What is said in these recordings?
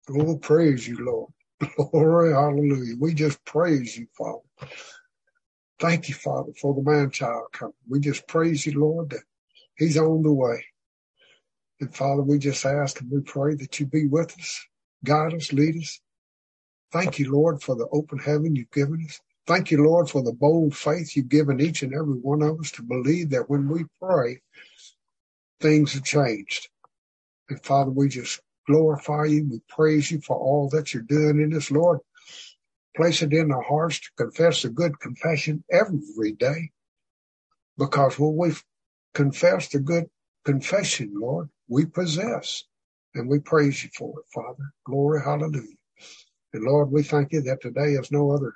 Oh, praise you, Lord. Glory, hallelujah. We just praise you, Father. Thank you, Father, for the man-child coming. We just praise you, Lord, that he's on the way. And Father, we just ask and we pray that you be with us, guide us, lead us. Thank you, Lord, for the open heaven you've given us. Thank you, Lord, for the bold faith you've given each and every one of us to believe that when we pray, things are changed. And Father, we just glorify you. We praise you for all that you're doing in us, Lord. Place it in our hearts to confess a good confession every day. Because when we confess the good confession, Lord, we possess. And we praise you for it, Father. Glory, hallelujah. And Lord, we thank you that tonight is no other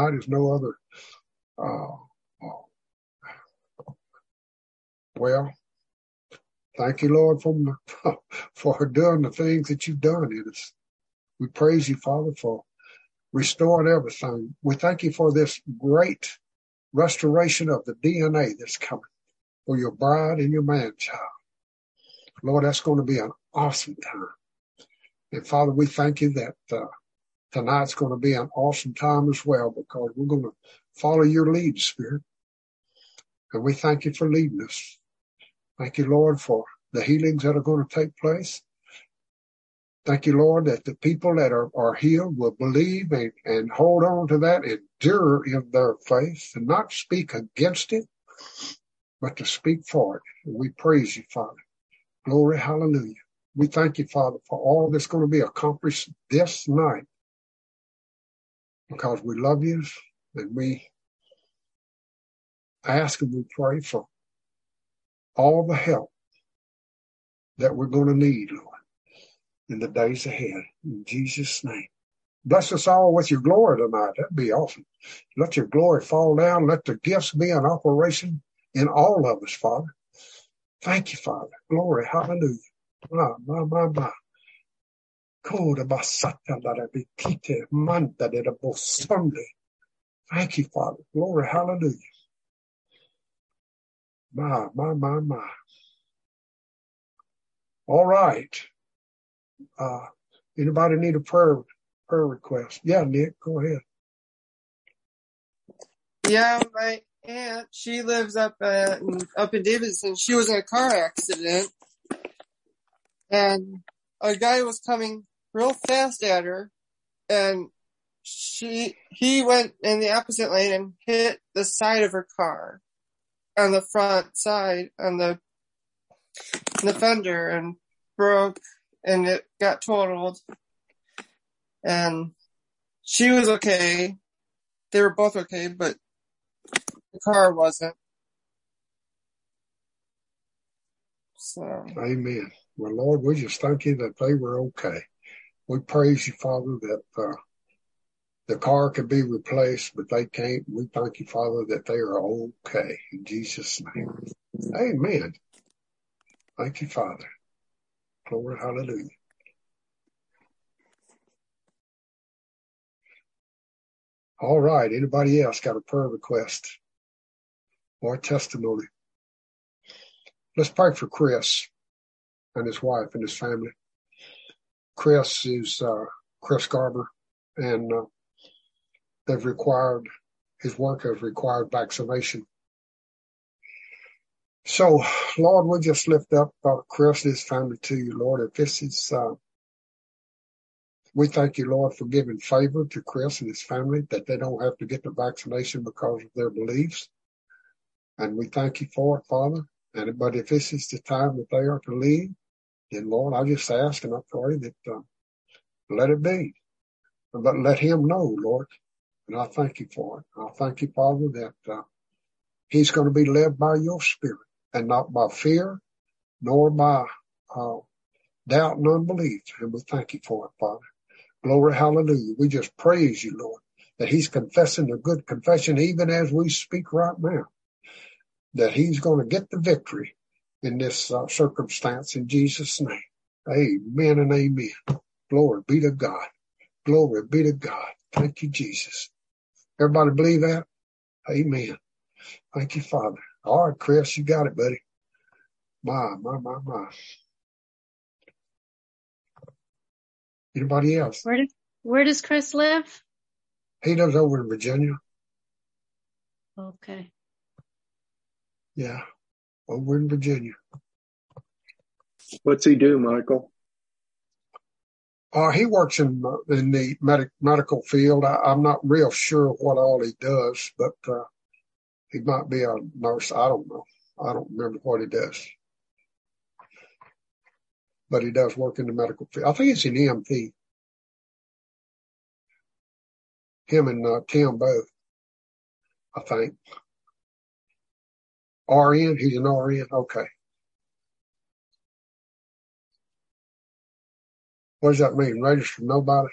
thank you, Lord, for doing the things that you've done in us. We praise you, Father, for restoring everything. We thank you for this great restoration of the DNA that's coming for your bride and your man-child. Lord, that's going to be an awesome time. And Father, we thank you that tonight's going to be an awesome time as well, because we're going to follow your lead, Spirit. And we thank you for leading us. Thank you, Lord, for the healings that are going to take place. Thank you, Lord, that the people that are healed will believe and hold on to that, endure in their faith, and not speak against it, but to speak for it. And we praise you, Father. Glory, hallelujah. We thank you, Father, for all that's going to be accomplished this night, because we love you, and we ask and we pray for all the help that we're going to need, Lord, in the days ahead. In Jesus' name. Bless us all with your glory tonight. That'd be awesome. Let your glory fall down. Let the gifts be in operation in all of us, Father. Thank you, Father. Glory, hallelujah. My. Thank you, Father. Glory, hallelujah. My. All right. Anybody need a prayer request? Yeah, Nick, go ahead. Yeah, my aunt, she lives up in Davidson. She was in a car accident, and a guy was coming real fast at her, and he went in the opposite lane and hit the side of her car, on the front side, on the fender, and broke, and it got totaled. And she was okay. They were both okay, but the car wasn't. So. Amen. Well, Lord, we just thank you that they were okay. We praise you, Father, that the car could be replaced, but they can't. We thank you, Father, that they are okay. In Jesus' name. Amen. Thank you, Father. Glory, hallelujah. All right. Anybody else got a prayer request or a testimony? Let's pray for Chris and his wife and his family. Chris is Chris Garber, and his work has required vaccination. So, Lord, we just lift up Chris and his family to you, Lord. If this is, we thank you, Lord, for giving favor to Chris and his family, that they don't have to get the vaccination because of their beliefs. And we thank you for it, Father. But if this is the time that they are to leave, then, Lord, I just ask and I pray that let it be. But let him know, Lord. And I thank you for it. I thank you, Father, that he's going to be led by your Spirit and not by fear, nor by doubt and unbelief. And we thank you for it, Father. Glory, hallelujah. We just praise you, Lord, that he's confessing a good confession even as we speak right now, that he's going to get the victory in this circumstance in Jesus' name. Amen and amen. Glory be to God. Glory be to God. Thank you, Jesus. Everybody believe that? Amen. Thank you, Father. All right, Chris, you got it, buddy. My. Anybody else? Where does Chris live? He lives over in Virginia. Okay. Yeah, over in Virginia. What's he do, Michael? He works in the medical field. I'm not real sure what all he does, but he might be a nurse. I don't know. I don't remember what he does. But he does work in the medical field. I think it's an EMT. Him and Tim both, I think. RN? He's an RN? Okay. What does that mean? Registered nobody?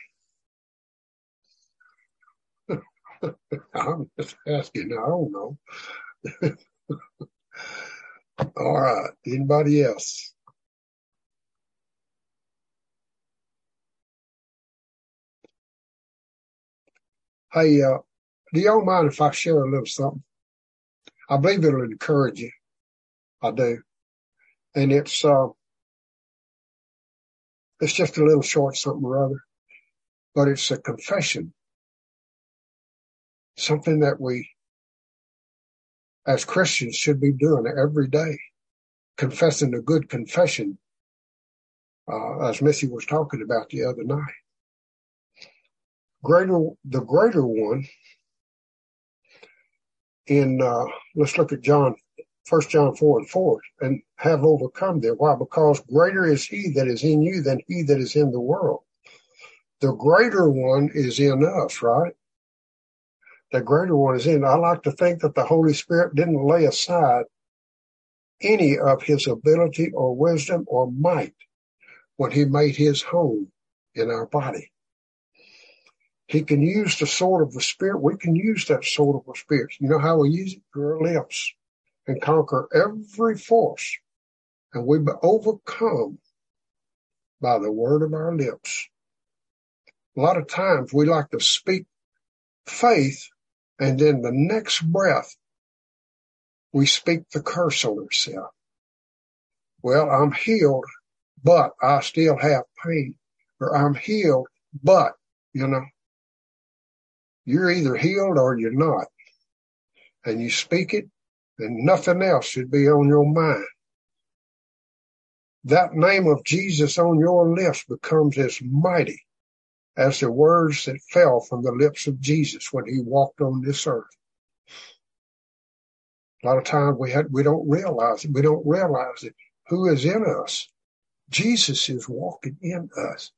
I'm just asking. I don't know. All right. Anybody else? Hey, do y'all mind if I share a little something? I believe it'll encourage you. I do. And it's just a little short something or other, but it's a confession. Something that we, as Christians, should be doing every day. Confessing a good confession, as Missy was talking about the other night. The greater one in, let's look at 1 John 4:4, and have overcome them. Why? Because greater is he that is in you than he that is in the world. The greater one is in us, right? The greater one is in. I like to think that the Holy Spirit didn't lay aside any of his ability or wisdom or might when he made his home in our body. He can use the sword of the Spirit. We can use that sword of the Spirit. You know how we use it? Through our lips, and conquer every force. And we be overcome by the word of our lips. A lot of times we like to speak faith, and then the next breath we speak the curse on ourselves. Well, I'm healed, but I still have pain. Or I'm healed, but, you're either healed or you're not. And you speak it, and nothing else should be on your mind. That name of Jesus on your lips becomes as mighty as the words that fell from the lips of Jesus when he walked on this earth. A lot of times we don't realize it. We don't realize it. Who is in us? Jesus is walking in us.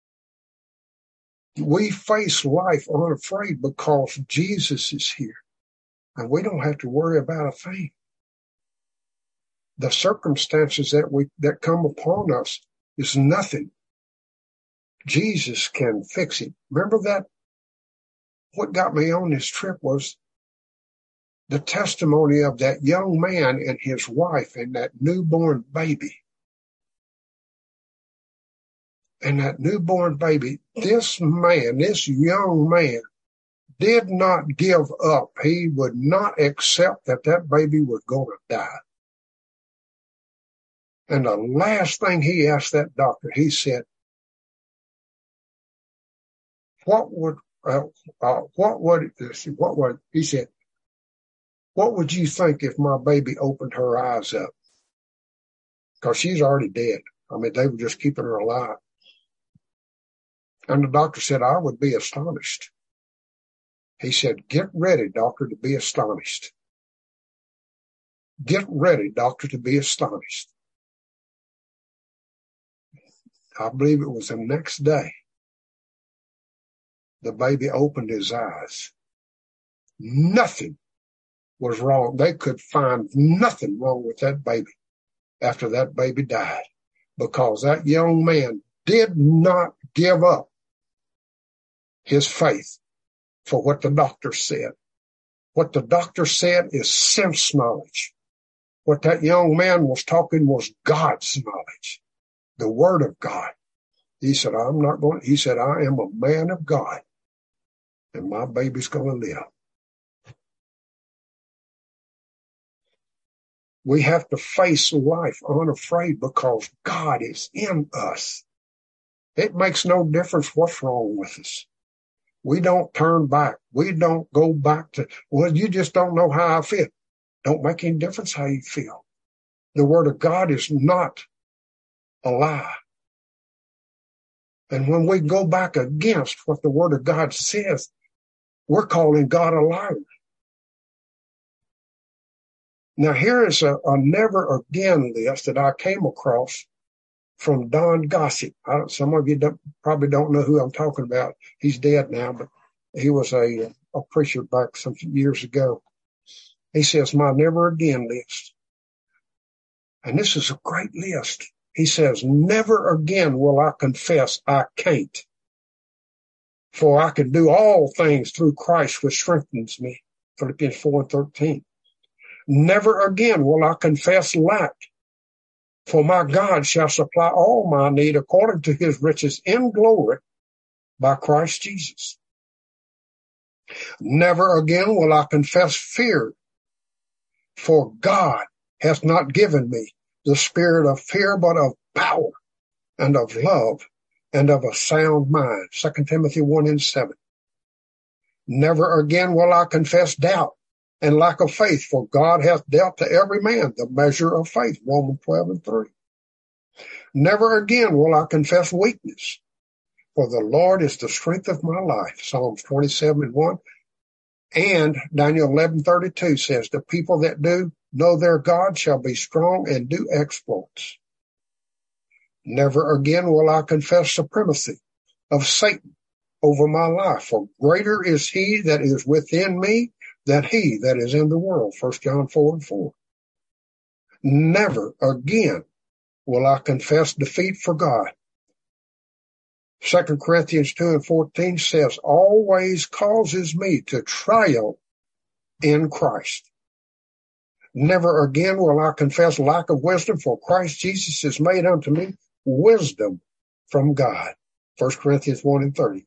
We face life unafraid because Jesus is here. And we don't have to worry about a thing. The circumstances that come upon us is nothing. Jesus can fix it. Remember that? What got me on this trip was the testimony of that young man and his wife and that newborn baby. And that newborn baby, this young man, did not give up. He would not accept that baby was going to die. And the last thing he asked that doctor, he said, what would you think if my baby opened her eyes up? Because she's already dead. I mean, they were just keeping her alive. And the doctor said, I would be astonished. He said, get ready, doctor, to be astonished. Get ready, doctor, to be astonished. I believe it was the next day. The baby opened his eyes. Nothing was wrong. They could find nothing wrong with that baby after that baby died, because that young man did not give up his faith for what the doctor said. What the doctor said is sense knowledge. What that young man was talking was God's knowledge, the word of God. He said, I am a man of God, and my baby's going to live. We have to face life unafraid because God is in us. It makes no difference what's wrong with us. We don't turn back. We don't go back to, well, you just don't know how I feel. Don't make any difference how you feel. The Word of God is not a lie. And when we go back against what the Word of God says, we're calling God a liar. Now, here is a never again list that I came across from Don Gossett. Some of you probably don't know who I'm talking about. He's dead now, but he was a preacher back some years ago. He says, my never again list. And this is a great list. He says, never again will I confess I can't. For I can do all things through Christ which strengthens me. Philippians 4:13. Never again will I confess lack. For my God shall supply all my need according to his riches in glory by Christ Jesus. Never again will I confess fear. For God hath not given me the spirit of fear, but of power and of love and of a sound mind. 2 Timothy 1:7. Never again will I confess doubt and lack of faith, for God hath dealt to every man the measure of faith. Romans 12:3. Never again will I confess weakness, for the Lord is the strength of my life. Psalms 27:1. And Daniel 11:32 says, the people that do know their God shall be strong and do exploits. Never again will I confess supremacy of Satan over my life, for greater is he that is within me than he that is in the world. 1 John 4:4. Never again will I confess defeat for God. 2 Corinthians 2:14 says, always causes me to triumph in Christ. Never again will I confess lack of wisdom, for Christ Jesus is made unto me wisdom from God. 1 Corinthians 1:30.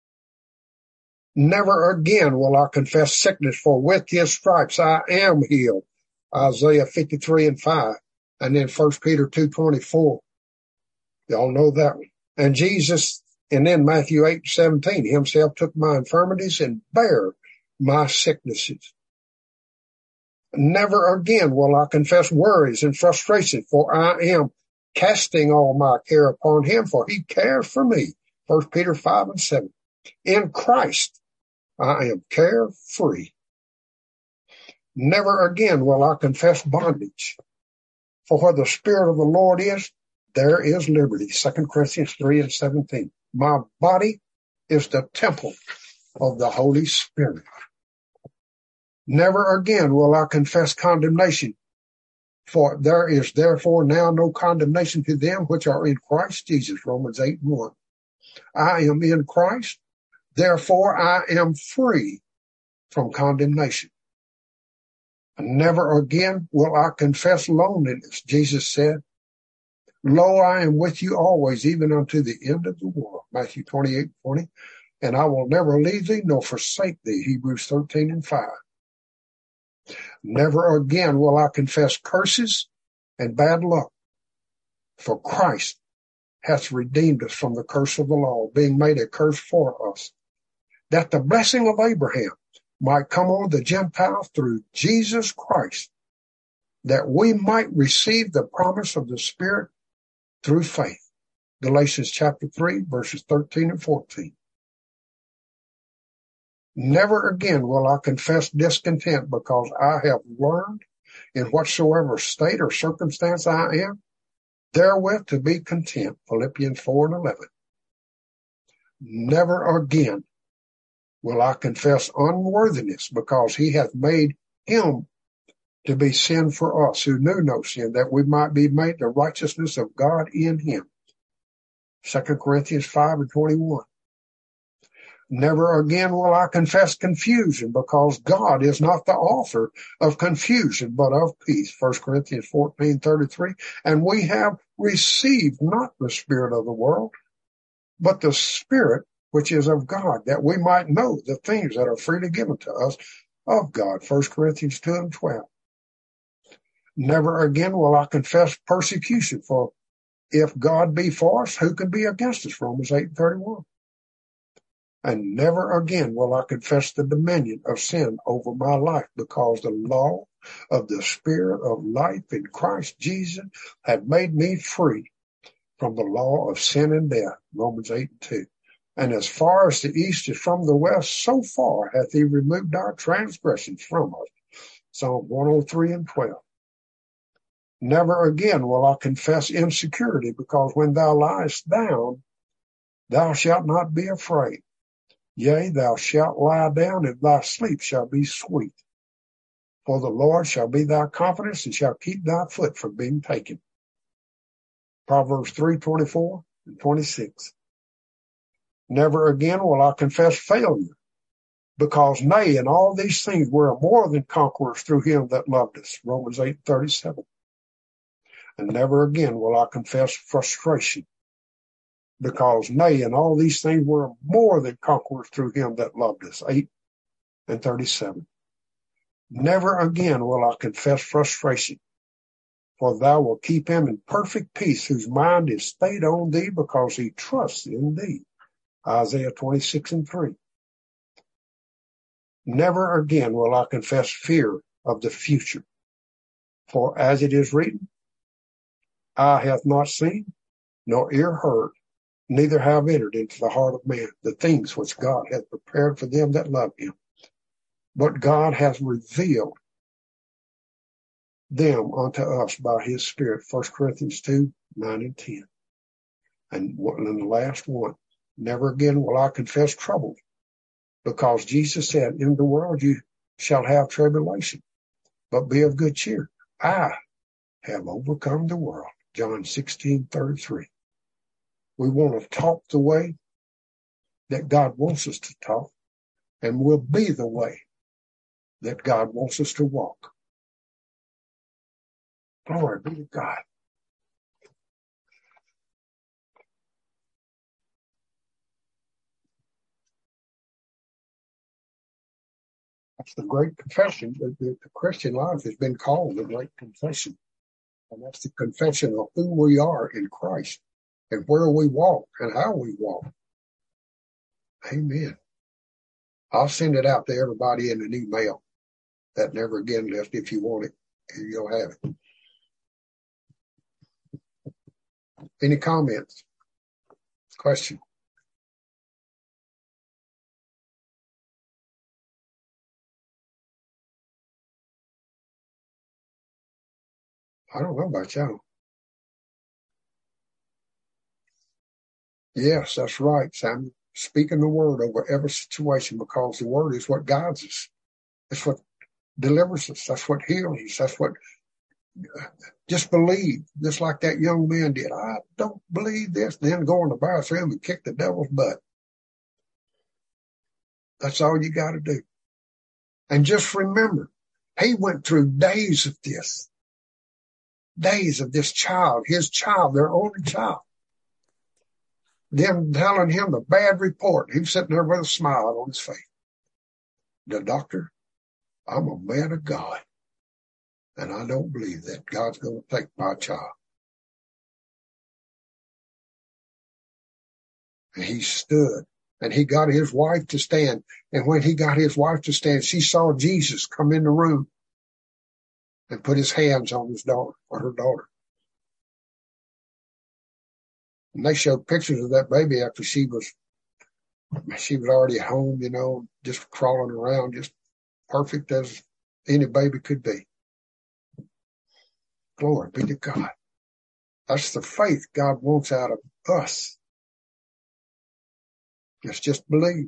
Never again will I confess sickness, for with his stripes I am healed. Isaiah 53:5. And then 1 Peter 2:24. Y'all know that one. And Jesus, and then Matthew 8:17, himself took my infirmities and bare my sicknesses. Never again will I confess worries and frustration, for I am casting all my care upon him, for he cares for me. 1 Peter 5:7. In Christ, I am carefree. Never again will I confess bondage, for where the Spirit of the Lord is, there is liberty. 2 Corinthians 3:17. My body is the temple of the Holy Spirit. Never again will I confess condemnation, for there is therefore now no condemnation to them which are in Christ Jesus. Romans 8:1. I am in Christ, therefore I am free from condemnation. Never again will I confess loneliness. Jesus said, lo, I am with you always, even unto the end of the world. Matthew 28:20. And I will never leave thee nor forsake thee. Hebrews 13:5. Never again will I confess curses and bad luck, for Christ hath redeemed us from the curse of the law, being made a curse for us, that the blessing of Abraham might come on the Gentiles through Jesus Christ, that we might receive the promise of the Spirit through faith. Galatians chapter 3, verses 13 and 14. Never again will I confess discontent, because I have learned in whatsoever state or circumstance I am, therewith to be content. Philippians 4:11. Never again will I confess unworthiness, because he hath made him to be sin for us who knew no sin, that we might be made the righteousness of God in him. 2 Corinthians 5:21. Never again will I confess confusion, because God is not the author of confusion, but of peace. 1 Corinthians 14:33. And we have received not the spirit of the world, but the Spirit which is of God, that we might know the things that are freely given to us of God. 1 Corinthians 2:12. Never again will I confess persecution, for if God be for us, who can be against us? Romans 8:31. And never again will I confess the dominion of sin over my life, because the law of the Spirit of life in Christ Jesus had made me free from the law of sin and death. Romans 8:2. And as far as the east is from the west, so far hath he removed our transgressions from us. Psalm 103:12. Never again will I confess insecurity, because when thou liest down, thou shalt not be afraid. Yea, thou shalt lie down, and thy sleep shall be sweet. For the Lord shall be thy confidence, and shall keep thy foot from being taken. Proverbs 3:24 and 26. Never again will I confess failure, because nay, in all these things we are more than conquerors through him that loved us. Romans 8:37. And never again will I confess frustration, because nay, in all these things we are more than conquerors through him that loved us. 8:37. Never again will I confess frustration, for thou wilt keep him in perfect peace, whose mind is stayed on thee, because he trusts in thee. Isaiah 26:3. Never again will I confess fear of the future, for as it is written, eye hath not seen, nor ear heard, neither have entered into the heart of man the things which God hath prepared for them that love him. But God hath revealed them unto us by his Spirit. 1 Corinthians 2:9 and 10. And the last one, never again will I confess trouble, because Jesus said, in the world you shall have tribulation, but be of good cheer. I have overcome the world. John 16:33. We want to talk the way that God wants us to talk, and we'll be the way that God wants us to walk. Glory be to God. That's the great confession. The Christian life has been called the great confession. And that's the confession of who we are in Christ, and where we walk and how we walk. Amen. I'll send it out to everybody in an email, that never again list, if you want it. You'll have it. Any comments? Question? I don't know about y'all. Yes, that's right, Samuel. Speaking the word over every situation, because the word is what guides us. It's what delivers us. That's what heals us. That's what, just believe, just like that young man did. I don't believe this. Then go in the bathroom and kick the devil's butt. That's all you got to do. And just remember, he went through days of this child, his child, their only child. Them telling him the bad report. He was sitting there with a smile on his face. The doctor, I'm a man of God, and I don't believe that God's going to take my child. And he stood, and he got his wife to stand. And when he got his wife to stand, she saw Jesus come in the room and put his hands on his daughter, or her daughter. And they showed pictures of that baby after she was already home, just crawling around, just perfect as any baby could be. Glory be to God. That's the faith God wants out of us. Let's just believe.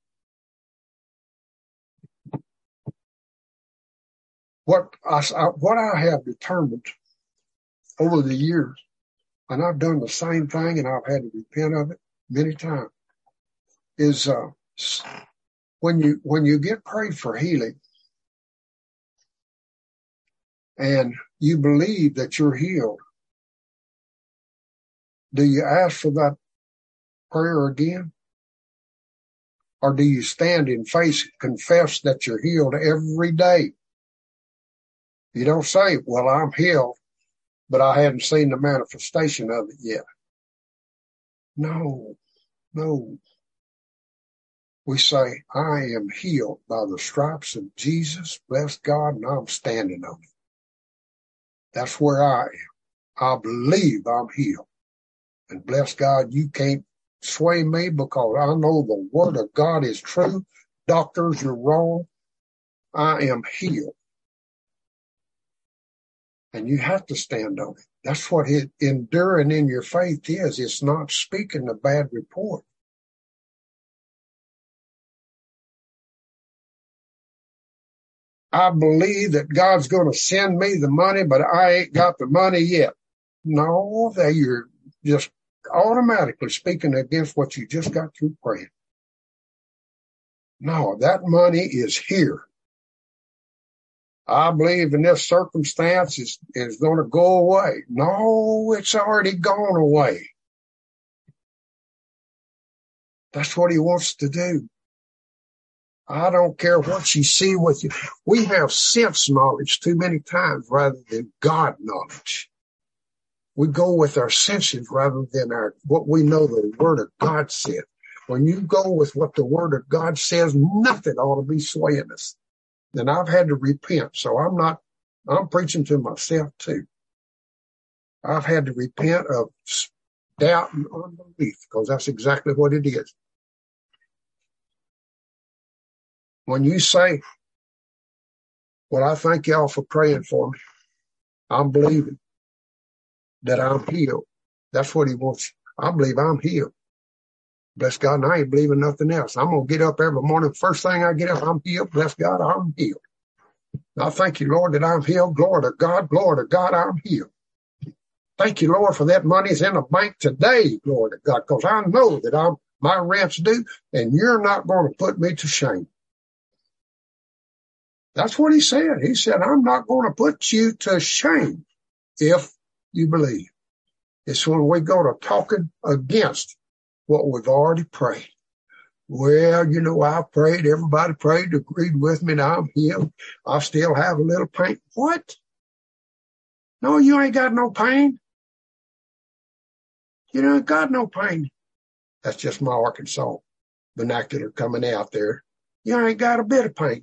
What I have determined over the years, and I've done the same thing, and I've had to repent of it many times, is when you get prayed for healing and you believe that you're healed, do you ask for that prayer again? Or do you stand in faith and confess that you're healed every day? You don't say, well, I'm healed, but I hadn't seen the manifestation of it yet. No. We say, I am healed by the stripes of Jesus, bless God, and I'm standing on it. That's where I am. I believe I'm healed. And bless God, you can't sway me because I know the word of God is true. Doctors, you're wrong. I am healed. And you have to stand on it. That's what enduring in your faith is. It's not speaking a bad report. I believe that God's going to send me the money, but I ain't got the money yet. No, you're just automatically speaking against what you just got through praying. No, that money is here. I believe in this circumstance is going to go away. No, it's already gone away. That's what he wants to do. I don't care what you see with you. We have sense knowledge too many times rather than God knowledge. We go with our senses rather than what we know the Word of God said. When you go with what the Word of God says, nothing ought to be swaying us. And I've had to repent, so I'm preaching to myself too. I've had to repent of doubt and unbelief because that's exactly what it is. When you say, well, I thank y'all for praying for me. I'm believing that I'm healed. That's what he wants. I believe I'm healed. Bless God, and I ain't believing nothing else. I'm going to get up every morning. First thing I get up, I'm healed. Bless God, I'm healed. And I thank you, Lord, that I'm healed. Glory to God, I'm healed. Thank you, Lord, for that money's in the bank today, glory to God, because I know that my rent's due, and you're not going to put me to shame. That's what he said. He said, I'm not going to put you to shame if you believe. It's when we go to talking against what we've already prayed. Well, I prayed, everybody prayed, agreed with me, now I'm healed. I still have a little pain. What? No, you ain't got no pain. You ain't got no pain. That's just my Arkansas vernacular coming out there. You ain't got a bit of pain.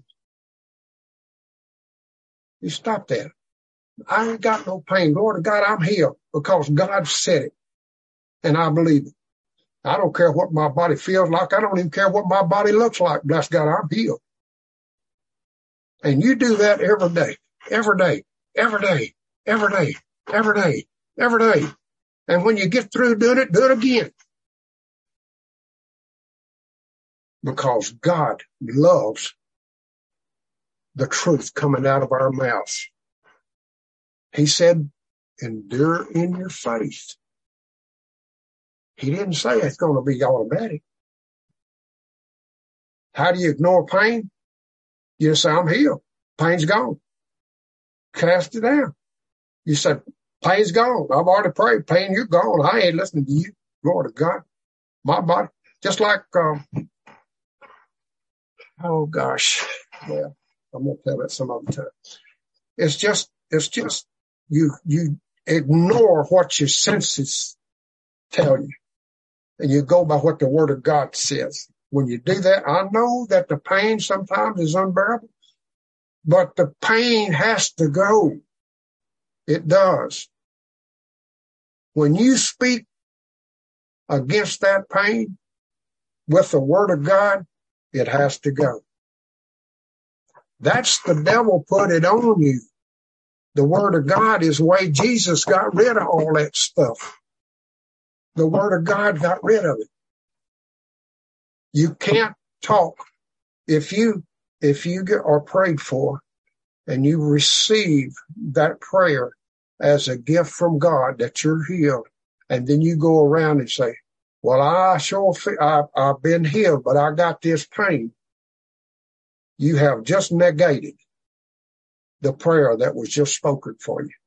You stop that. I ain't got no pain. Glory to God, I'm healed because God said it. And I believe it. I don't care what my body feels like. I don't even care what my body looks like. Bless God, I'm healed. And you do that every day, every day, every day, every day, every day, every day. And when you get through doing it, do it again. Because God loves the truth coming out of our mouths. He said, endure in your faith. He didn't say it's going to be automatic. How do you ignore pain? You say, I'm healed. Pain's gone. Cast it down. You said, pain's gone. I've already prayed. Pain, you're gone. I ain't listening to you. Glory to God. My body, just like, oh gosh. Well, I'm going to tell that some other time. It's just, you ignore what your senses tell you. And you go by what the Word of God says. When you do that, I know that the pain sometimes is unbearable, but the pain has to go. It does. When you speak against that pain with the Word of God, it has to go. That's the devil put it on you. The Word of God is the way Jesus got rid of all that stuff. The Word of God got rid of it. You can't talk. If you are prayed for and you receive that prayer as a gift from God that you're healed, and then you go around and say, well, I've been healed, but I got this pain. You have just negated the prayer that was just spoken for you.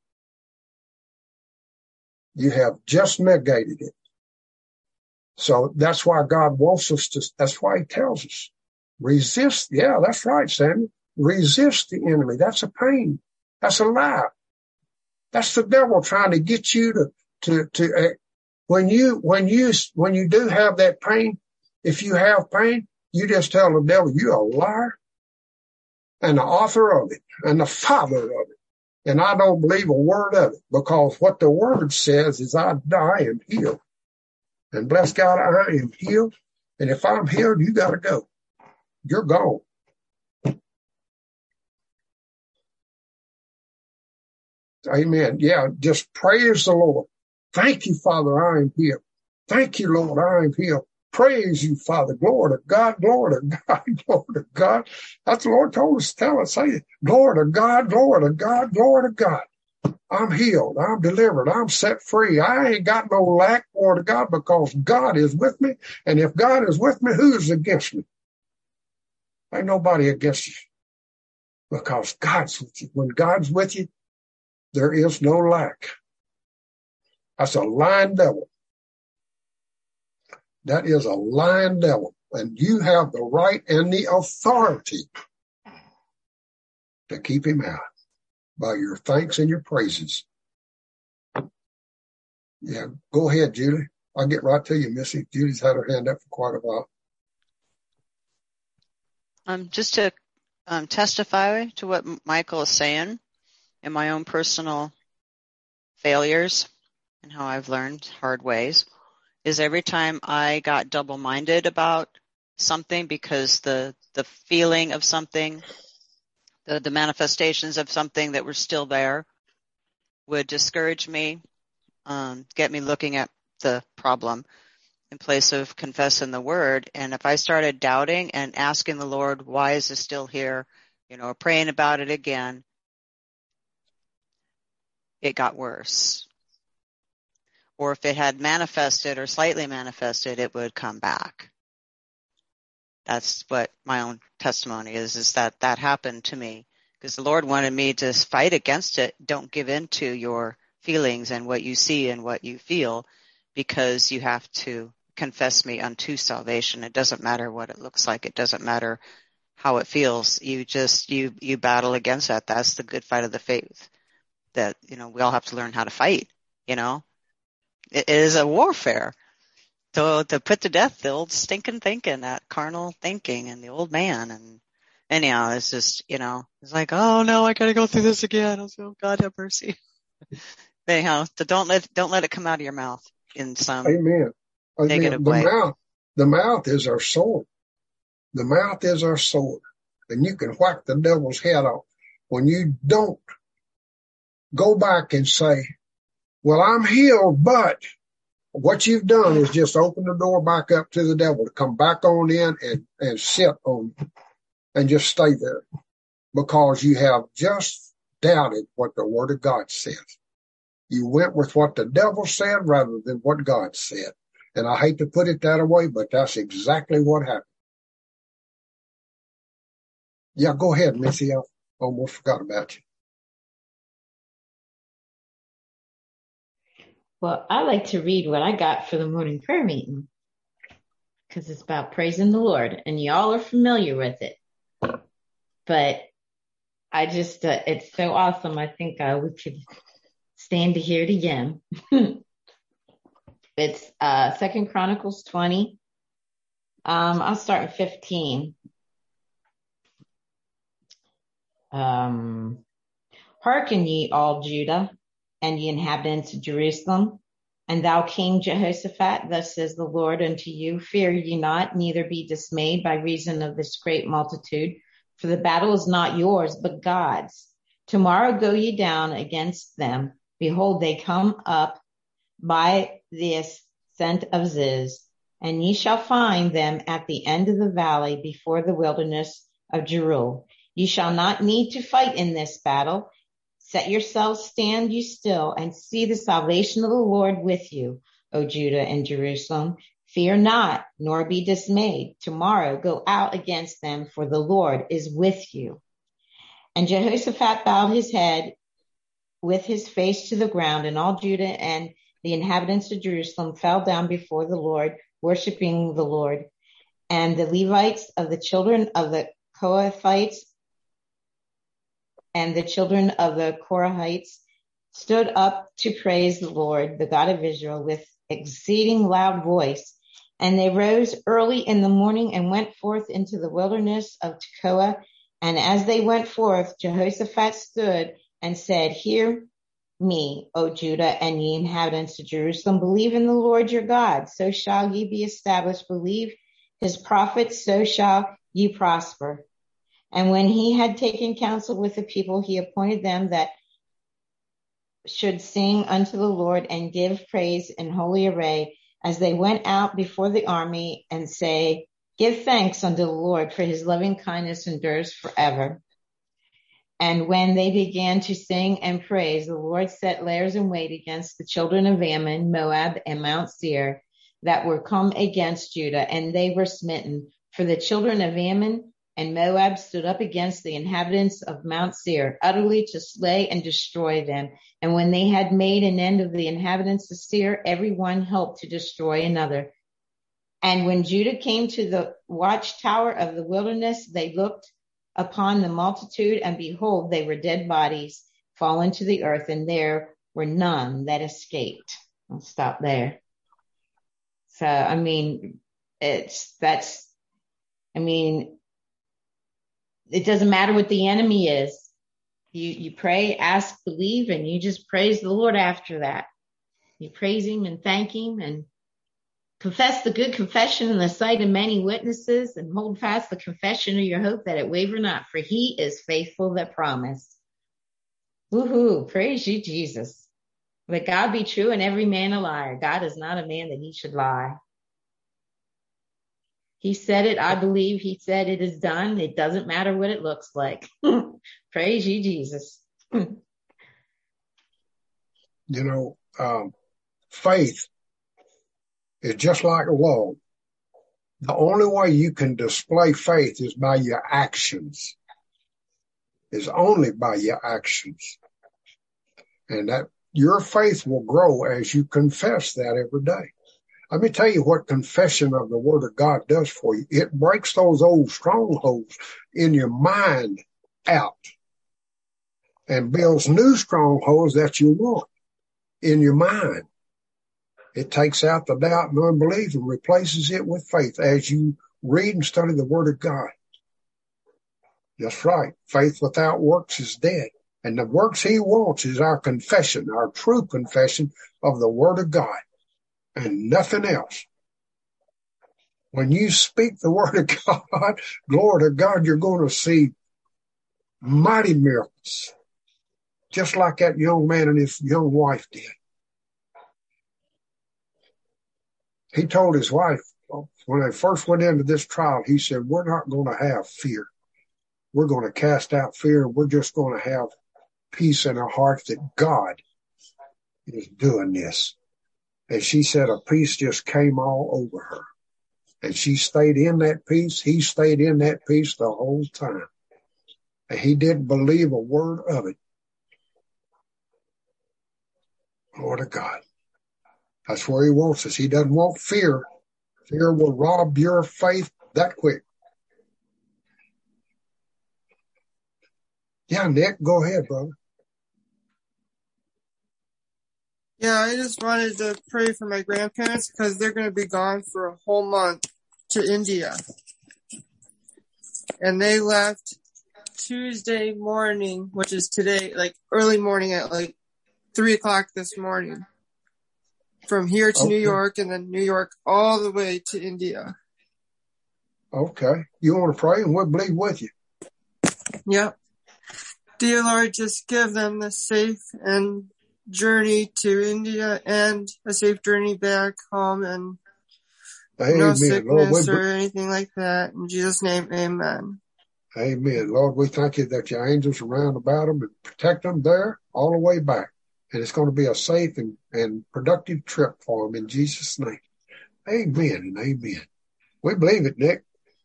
You have just negated it. So that's why God wants us to, that's why he tells us, resist. Yeah, that's right, Samuel. Resist the enemy. That's a pain. That's a lie. That's the devil trying to get you when you do have that pain, if you have pain, you just tell the devil you're a liar and the author of it and the father of it. And I don't believe a word of it, because what the word says is I am healed. And bless God, I am healed. And if I'm healed, you got to go. You're gone. Amen. Yeah, just praise the Lord. Thank you, Father, I am healed. Thank you, Lord, I am healed. Praise you, Father. Glory to God, glory to God, glory to God. That's the Lord told us to tell us. Say, glory to God, glory to God, glory to God. I'm healed. I'm delivered. I'm set free. I ain't got no lack, glory to God, because God is with me. And if God is with me, who is against me? Ain't nobody against you, because God's with you. When God's with you, there is no lack. That's a lying devil. That is a lying devil. And you have the right and the authority to keep him out by your thanks and your praises. Yeah, go ahead, Julie. I'll get right to you, Missy. Julie's had her hand up for quite a while. Just to testify to what Michael is saying in my own personal failures and how I've learned hard ways, is every time I got double-minded about something because the feeling of something, the manifestations of something that were still there would discourage me, get me looking at the problem in place of confessing the word. And if I started doubting and asking the Lord, why is this still here, or praying about it again, it got worse. Or if it had manifested or slightly manifested, it would come back. That's what my own testimony is that happened to me, because the Lord wanted me to fight against it. Don't give in to your feelings and what you see and what you feel, because you have to confess me unto salvation. It doesn't matter what it looks like. It doesn't matter how it feels. You battle against that. That's the good fight of the faith that, we all have to learn how to fight, It is a warfare to put to death the old stinking thinking, that carnal thinking and the old man. And anyhow, it's just, it's like, oh no, I got to go through this again. Oh, God have mercy. Anyhow, so don't let it come out of your mouth in some Amen. negative way. The mouth is our sword. The mouth is our sword. And you can whack the devil's head off. When you don't go back and say, well, I'm healed, but what you've done is just open the door back up to the devil to come back on in and sit on you and just stay there, because you have just doubted what the word of God says. You went with what the devil said rather than what God said. And I hate to put it that way, but that's exactly what happened. Yeah, go ahead, Missy. I almost forgot about you. Well, I like to read what I got for the morning prayer meeting, because it's about praising the Lord, and y'all are familiar with it. But I just, it's so awesome. I think we could stand to hear it again. It's 2 Chronicles 20. I'll start at 15. Hearken ye all Judah, and ye inhabitants of Jerusalem, and thou King Jehoshaphat, thus says the Lord unto you, fear ye not, neither be dismayed by reason of this great multitude, for the battle is not yours, but God's. Tomorrow go ye down against them. Behold, they come up by the ascent of Ziz, and ye shall find them at the end of the valley before the wilderness of Jeruel. Ye shall not need to fight in this battle. Set yourselves, stand ye still, and see the salvation of the Lord with you, O Judah and Jerusalem. Fear not, nor be dismayed. Tomorrow go out against them, for the Lord is with you. And Jehoshaphat bowed his head with his face to the ground, and all Judah and the inhabitants of Jerusalem fell down before the Lord, worshiping the Lord. And the Levites of the children of the Kohathites and the children of the Korahites stood up to praise the Lord, the God of Israel, with exceeding loud voice. And they rose early in the morning and went forth into the wilderness of Tekoa. And as they went forth, Jehoshaphat stood and said, Hear me, O Judah, and ye inhabitants of Jerusalem. Believe in the Lord your God, so shall ye be established. Believe his prophets, so shall ye prosper. And when he had taken counsel with the people, he appointed them that should sing unto the Lord and give praise in holy array as they went out before the army, and say, Give thanks unto the Lord, for his loving kindness endures forever. And when they began to sing and praise, the Lord set layers in wait against the children of Ammon, Moab, and Mount Seir, that were come against Judah, and they were smitten. For the children of Ammon and Moab stood up against the inhabitants of Mount Seir, utterly to slay and destroy them. And when they had made an end of the inhabitants of Seir, every one helped to destroy another. And when Judah came to the watchtower of the wilderness, they looked upon the multitude, and behold, they were dead bodies fallen to the earth, and there were none that escaped. I'll stop there. So, it doesn't matter what the enemy is. You pray, ask, believe, and you just praise the Lord after that. You praise him and thank him and confess the good confession in the sight of many witnesses, and hold fast the confession of your hope, that it waver not, for he is faithful that promised. Woohoo! Praise you, Jesus. Let God be true and every man a liar. God is not a man that he should lie. He said it, I believe he said it is done. It doesn't matter what it looks like. Praise you, Jesus. Faith is just like law. The only way you can display faith is by your actions. Is only by your actions. And that your faith will grow as you confess that every day. Let me tell you what confession of the Word of God does for you. It breaks those old strongholds in your mind out and builds new strongholds that you want in your mind. It takes out the doubt and unbelief and replaces it with faith as you read and study the Word of God. That's right. Faith without works is dead. And the works he wants is our confession, our true confession of the Word of God. And nothing else. When you speak the Word of God, glory to God, you're going to see mighty miracles. Just like that young man and his young wife did. He told his wife, when they first went into this trial, he said, we're not going to have fear. We're going to cast out fear. We're just going to have peace in our hearts that God is doing this. And she said a peace just came all over her. And she stayed in that peace. He stayed in that peace the whole time. And he didn't believe a word of it. Glory to God. That's where he wants us. He doesn't want fear. Fear will rob your faith that quick. Yeah, Nick, go ahead, brother. Yeah, I just wanted to pray for my grandparents because they're going to be gone for a whole month to India. And they left Tuesday morning, which is today, like early morning at like 3:00 this morning. From here to New York, and then New York all the way to India. Okay. You want to pray and we'll believe with you. Yep. Dear Lord, just give them the safe and journey to India and a safe journey back home, and Amen. no sickness Lord, or anything like that. In Jesus' name, amen. Amen. Lord, we thank you that your angels are round about them and protect them there all the way back. And it's going to be a safe and productive trip for them in Jesus' name. Amen and amen. We believe it, Nick.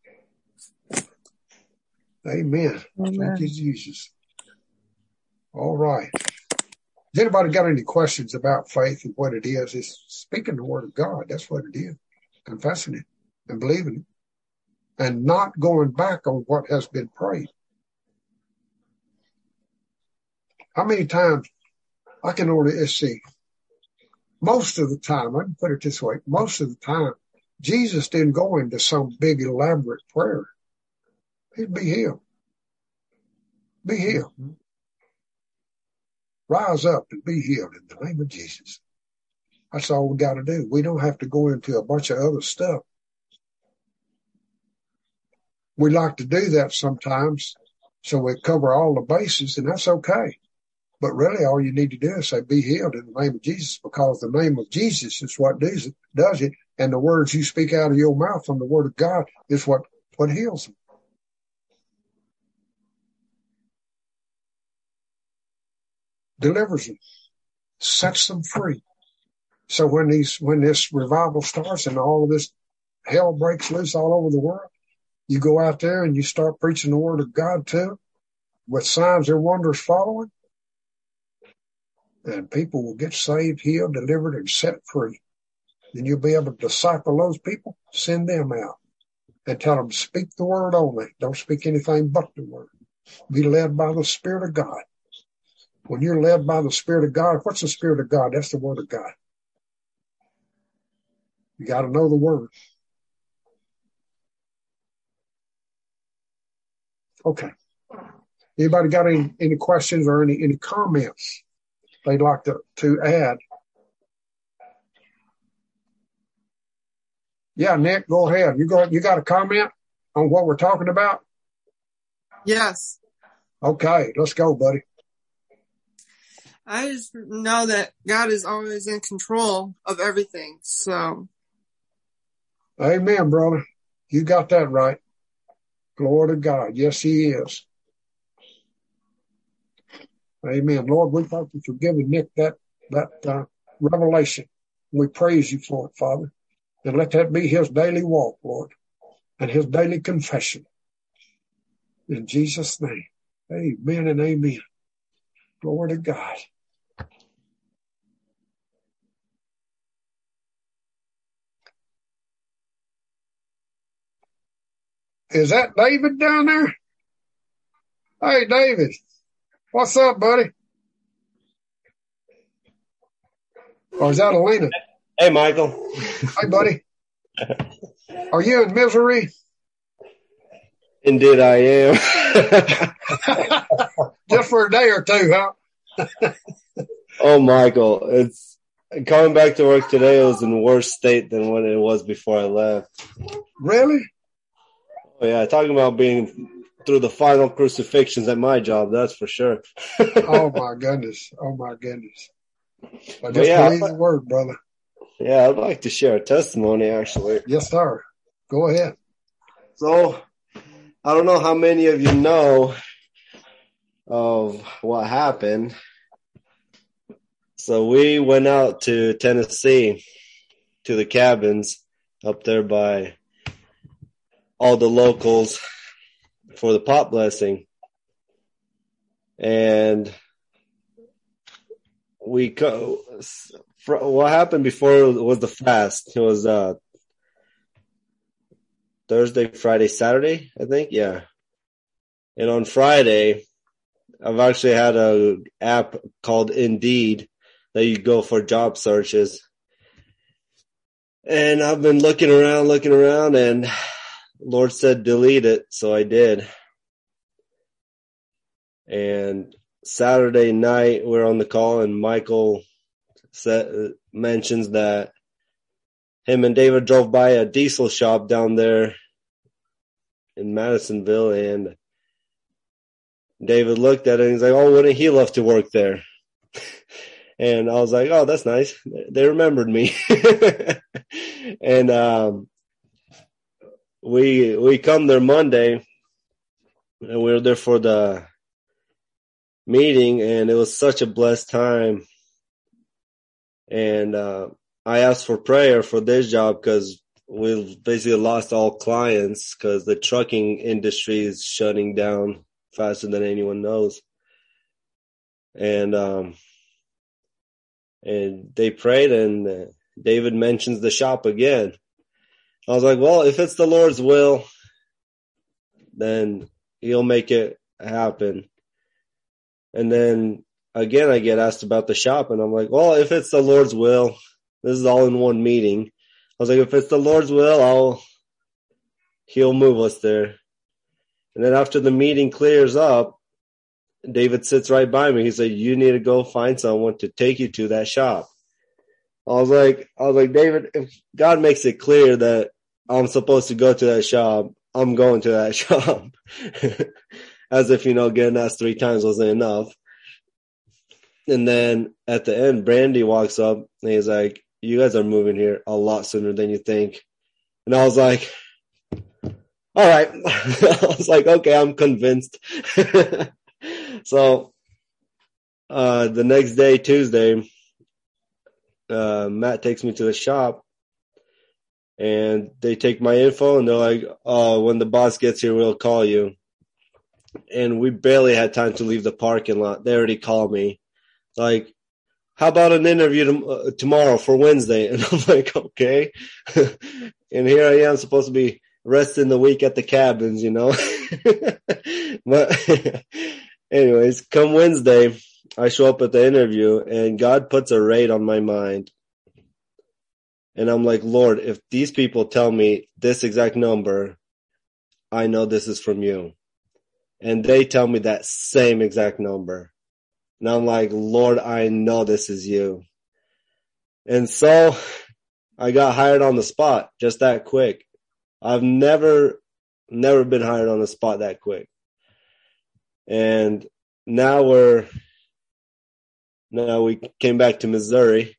Amen. Thank you, Jesus. All right. Has anybody got any questions about faith and what it is? It's speaking the Word of God. That's what it is. Confessing it and believing it. And not going back on what has been prayed. How many times I can only see. Most of the time, I can put it this way, most of the time, Jesus didn't go into some big elaborate prayer. He'd be healed. Be healed. Rise up and be healed in the name of Jesus. That's all we got to do. We don't have to go into a bunch of other stuff. We like to do that sometimes, so we cover all the bases, and that's okay. But really, all you need to do is say, be healed in the name of Jesus, because the name of Jesus is what does it. And the words you speak out of your mouth from the word of God is what heals them. Delivers them, sets them free. So when this revival starts and all of this hell breaks loose all over the world, you go out there and you start preaching the word of God to them with signs and wonders following, and people will get saved, healed, delivered, and set free. Then you'll be able to disciple those people, send them out, and tell them, speak the word only. Don't speak anything but the word. Be led by the Spirit of God. When you're led by the Spirit of God, what's the Spirit of God? That's the word of God. You got to know the word. Okay. Anybody got any questions or any comments they'd like to add? Yeah, Nick, go ahead. You got a comment on what we're talking about? Yes. Okay, let's go, buddy. I just know that God is always in control of everything, so. Amen, brother. You got that right. Glory to God. Yes, he is. Amen. Lord, we thank you for giving Nick that revelation. We praise you for it, Father. And let that be his daily walk, Lord, and his daily confession. In Jesus' name. Amen and amen. Glory to God. Is that David down there? Hey, David. What's up, buddy? Or is that Elena? Hey, Michael. Hey, buddy. Are you in misery? Indeed, I am. Just for a day or two, huh? Oh, Michael, it's coming back to work today. It was in worse state than when it was before I left. Really? Oh, yeah. Talking about being through the final crucifixions at my job. That's for sure. Oh my goodness. Oh my goodness. I just believe the word, brother. Yeah. I'd like to share a testimony, actually. Yes, sir. Go ahead. So I don't know how many of you know of what happened. So we went out to Tennessee to the cabins up there by all the locals for the pot blessing. And what happened before was the fast. It was Thursday, Friday, Saturday, I think. Yeah. And on Friday, I've actually had an app called Indeed that you go for job searches. And I've been looking around, and Lord said delete it, so I did. And Saturday night, we're on the call, and Michael mentions that him and David drove by a diesel shop down there in Madisonville, and David looked at it and he's like, oh, wouldn't he love to work there? And I was like, oh, that's nice. They remembered me. And we come there Monday, and we were there for the meeting, and it was such a blessed time. And I asked for prayer for this job because we've basically lost all clients because the trucking industry is shutting down faster than anyone knows. And they prayed, and David mentions the shop again. I was like, well, if it's the Lord's will, then he'll make it happen. And then again, I get asked about the shop, and I'm like, well, if it's the Lord's will, this is all in one meeting. I was like, if it's the Lord's will, He'll move us there. And then after the meeting clears up, David sits right by me. He said, you need to go find someone to take you to that shop. I was like, David, if God makes it clear that I'm supposed to go to that shop, I'm going to that shop. As if, getting asked 3 times wasn't enough. And then at the end, Brandy walks up and he's like, you guys are moving here a lot sooner than you think. And I was like, all right. I was like, okay, I'm convinced. So, the next day, Tuesday, Matt takes me to the shop and they take my info and they're like, oh, when the boss gets here, we'll call you. And we barely had time to leave the parking lot. They already called me. Like, how about an interview tomorrow for Wednesday? And I'm like, okay. And here I am supposed to be resting the week at the cabins, But anyways, come Wednesday, I show up at the interview and God puts a rate on my mind. And I'm like, Lord, if these people tell me this exact number, I know this is from you. And they tell me that same exact number. And I'm like, Lord, I know this is you. And so I got hired on the spot just that quick. I've never been hired on the spot that quick. And now we came back to Missouri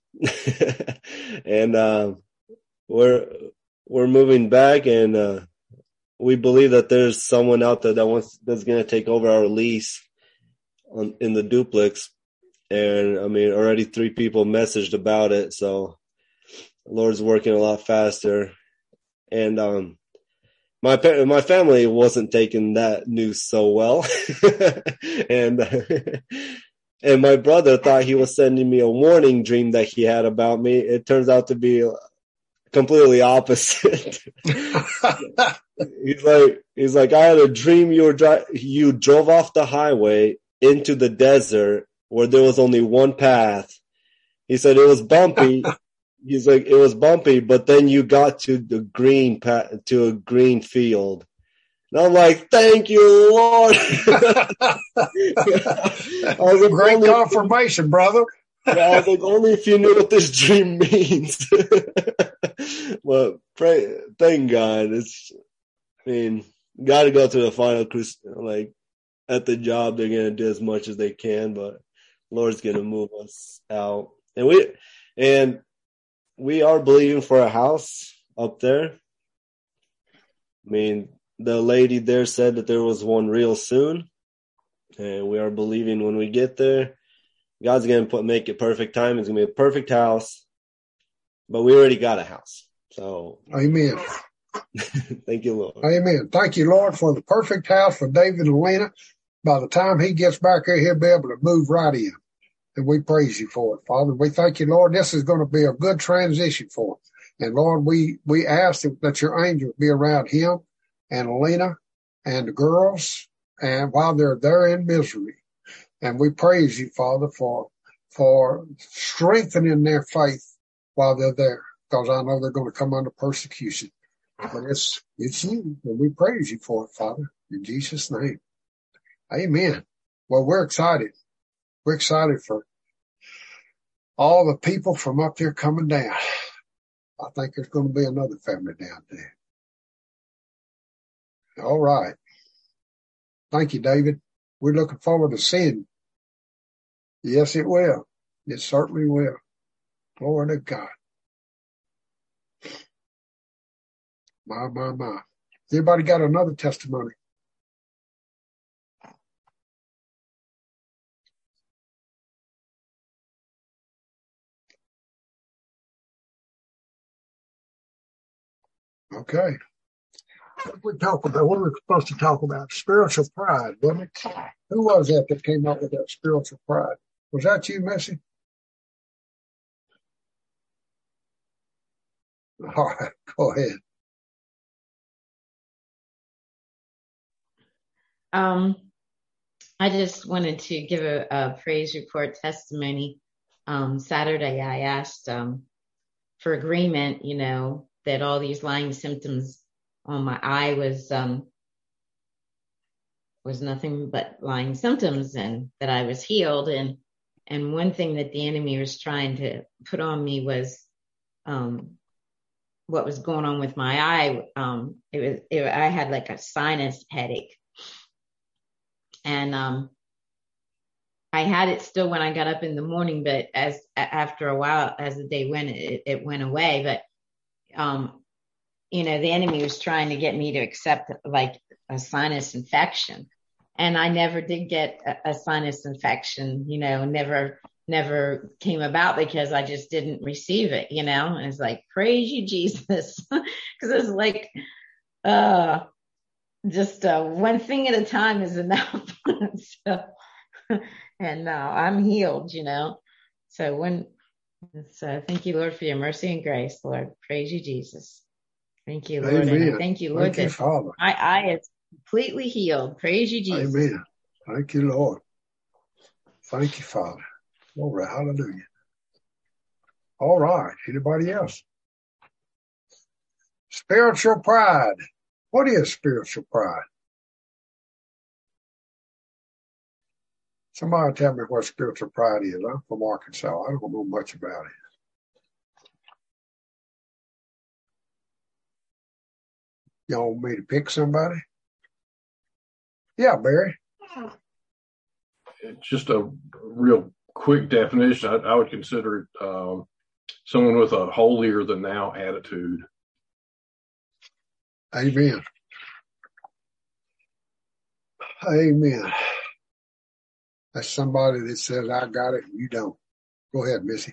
and, we're moving back and, we believe that there's someone out there that's going to take over our lease in the duplex. And I mean, already 3 people messaged about it. So the Lord's working a lot faster. And, my family wasn't taking that news so well. And my brother thought he was sending me a warning dream that he had about me. It turns out to be completely opposite. He's like, I had a dream you drove off the highway into the desert where there was only one path. He said it was bumpy. He's like, it was bumpy, but then you got to the green to a green field. And I'm like, thank you, Lord. Great confirmation, brother. I was like, only if you knew what this dream means. But thank God. Got to go to the final cruise. Like, at the job, they're going to do as much as they can, but Lord's going to move us out. And we are believing for a house up there. I mean, the lady there said that there was one real soon. And we are believing when we get there, God's going to make it perfect time. It's going to be a perfect house. But we already got a house. So, amen. Thank you, Lord. Amen. Thank you, Lord, for the perfect house for David and Lena. By the time he gets back here, he'll be able to move right in. And we praise you for it, Father. We thank you, Lord. This is going to be a good transition for him. And Lord, we ask that your angels be around him and Lena and the girls, and while they're there in misery. And we praise you, Father, for strengthening their faith while they're there, because I know they're going to come under persecution. But it's you, and we praise you for it, Father, in Jesus' name. Amen. Well, we're excited. We're excited for all the people from up there coming down. I think there's going to be another family down there. All right. Thank you, David. We're looking forward to seeing you. Yes, it will. It certainly will. Glory to God. My. Has anybody got another testimony? Okay. What we were supposed to talk about? Spiritual pride, wasn't it? Who was that came up with that spiritual pride? Was that you, Missy? All right, go ahead. I just wanted to give a praise report testimony. Saturday, I asked for agreement, that all these lying symptoms on my eye was nothing but lying symptoms, and that I was healed. And one thing that the enemy was trying to put on me was what was going on with my eye. I had like a sinus headache. And I had it still when I got up in the morning, but after a while, as the day went, it went away. But the enemy was trying to get me to accept like a sinus infection, and I never did get a sinus infection. Never came about because I just didn't receive it. And it's like, praise you, Jesus, because it's like, just one thing at a time is enough. And now I'm healed, So thank you, Lord, for your mercy and grace, Lord. Praise you, Jesus. Thank you, Lord. Amen. And I thank you, Lord, Thank you, Father. my eye is completely healed. Praise you, Jesus. Amen. Thank you, Lord. Thank you, Father. Glory, hallelujah. All right. Anybody else? Spiritual pride. What is spiritual pride? Somebody tell me what spiritual pride is. I'm from Arkansas. I don't know much about it. Y'all want me to pick somebody? Yeah, Barry. It's just a real quick definition. I would consider it someone with a holier than thou attitude. Amen. Amen. That's somebody that says, I got it, and you don't. Go ahead, Missy.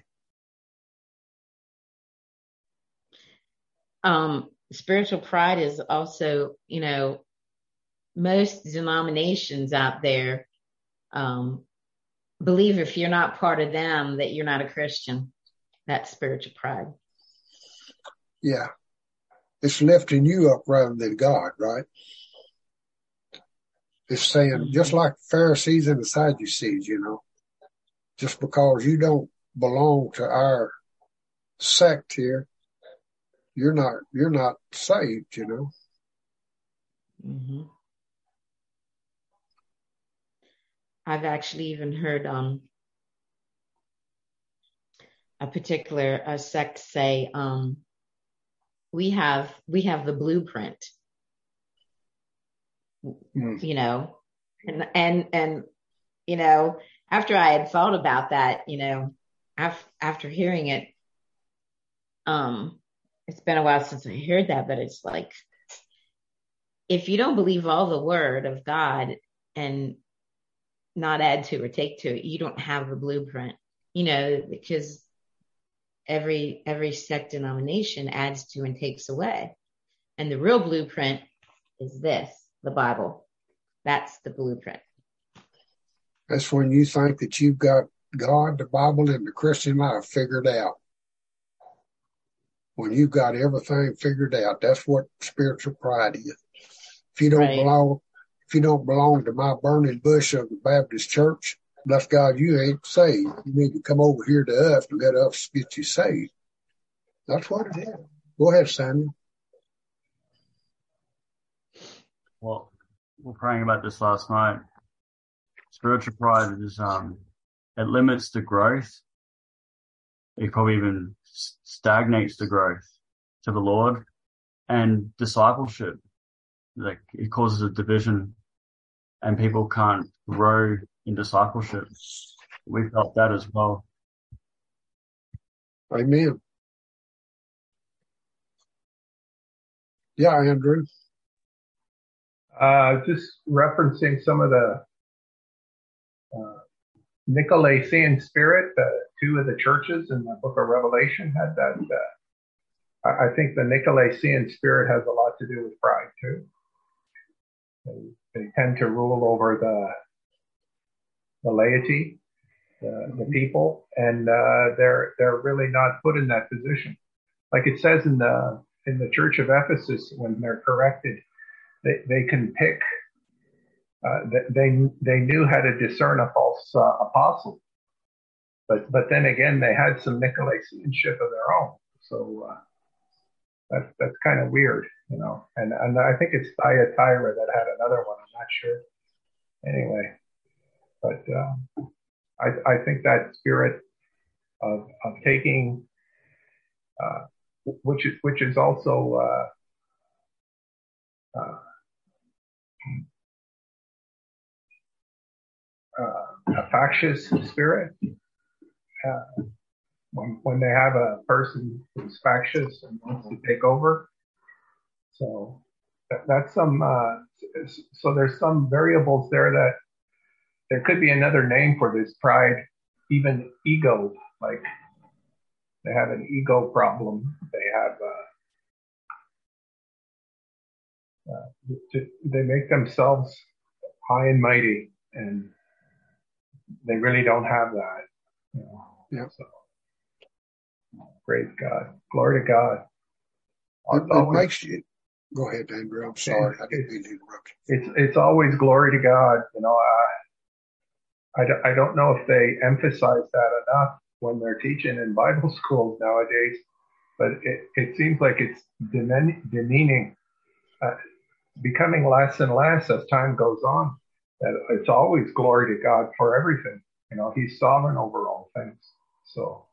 Spiritual pride is also, most denominations out there believe if you're not part of them, that you're not a Christian. That's spiritual pride. Yeah. It's lifting you up rather than God, right? It's saying, just like Pharisees and the Sadducees, just because you don't belong to our sect here, you're not saved, Mm-hmm. I've actually even heard a particular sect say, we have the blueprint, and after I had thought about that, after hearing it, it's been a while since I heard that, but it's like, if you don't believe all the word of God and not add to or take to it, you don't have the blueprint, because every sect denomination adds to and takes away. And the real blueprint is this, the Bible. That's the blueprint. That's when you think that you've got God, the Bible, and the Christian life figured out. When you've got everything figured out, that's what spiritual pride is. If you don't belong to my burning bush of the Baptist church, bless God, you ain't saved. You need to come over here to us and let us get you saved. That's what it is. Go ahead, Samuel. Well, we're praying about this last night. Spiritual pride is, it limits the growth. It probably even stagnates the growth to the Lord, and discipleship. Like, it causes a division and people can't grow in discipleship. We felt that as well. Amen. Yeah, Andrew. Just referencing some of the Nicolaitanian spirit, two of the churches in the book of Revelation had that. I think the Nicolaitanian spirit has a lot to do with pride too. They tend to rule over the laity, the people, and they're really not put in that position. Like it says in the church of Ephesus, when they're corrected, they can pick they knew how to discern a false apostle, but then again they had some Nicolaitaanship of their own. So that's kind of weird, you know. And I think it's Thyatira that had another one. I'm not sure. Anyway, but I think that spirit of taking, which is also a factious spirit. When they have a person who's factious and wants to take over, so that's some. So there's some variables there that there could be another name for this pride, even ego. Like they have an ego problem. They have. They make themselves high and mighty, and they really don't have that. You know? Yeah. So, praise God, glory to God. It makes you. Go ahead, Andrew. I'm sorry, I didn't mean to interrupt you. It's always glory to God. You know, I don't know if they emphasize that enough when they're teaching in Bible schools nowadays, but it seems like it's demeaning. Becoming less and less as time goes on. That it's always glory to God for everything. You know, He's sovereign over all things. So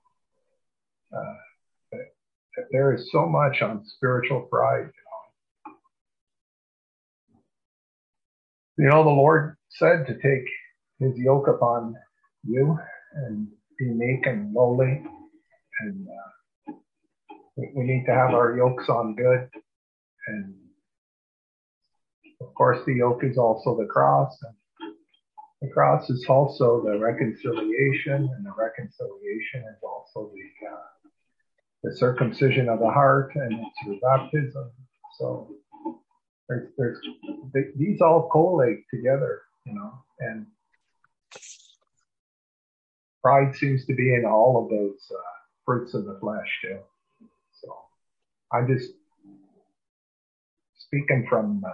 there is so much on spiritual pride. You know, the Lord said to take His yoke upon you and be meek and lowly, and we need to have our yokes on good. And of course, the yoke is also the cross. And the cross is also the reconciliation, and the reconciliation is also the circumcision of the heart, and it's your baptism. So these all collate together, you know, and pride seems to be in all of those fruits of the flesh too. So I'm just speaking from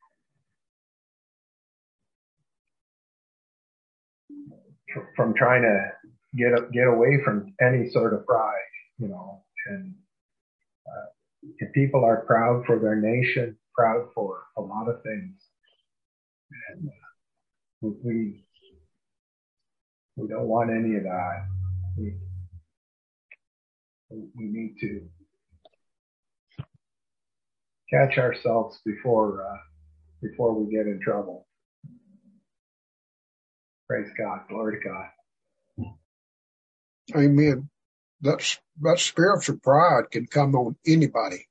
trying to get away from any sort of pride, you know, and if people are proud for their nation, proud for a lot of things, and we don't want any of that. We need to catch ourselves before we get in trouble. Praise God. Glory to God. Amen. That spiritual pride can come on anybody.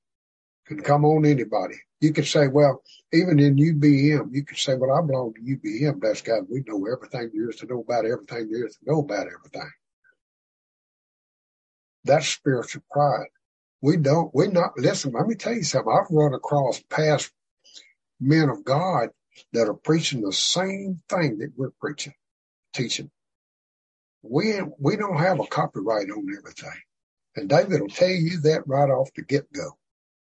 You could say, well, even in UBM, you could say, well, I belong to UBM. That's God. We know everything there is to know about everything there is to know about everything. That's spiritual pride. Listen, let me tell you something. I've run across past men of God that are preaching the same thing that we're teaching. We don't have a copyright on everything. And David will tell you that right off the get-go.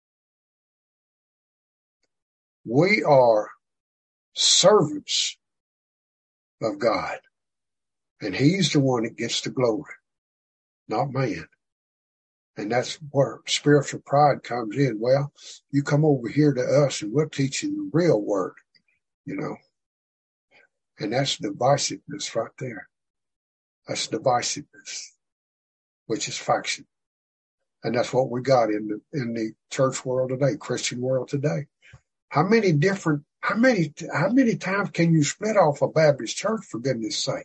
We are servants of God. And He's the one that gets the glory, not man. And that's where spiritual pride comes in. Well, you come over here to us and we're teaching the real word, you know. And that's divisiveness right there. That's divisiveness, which is faction. And that's what we got in the church world today, Christian world today. How many times can you split off a Baptist church, for goodness sake?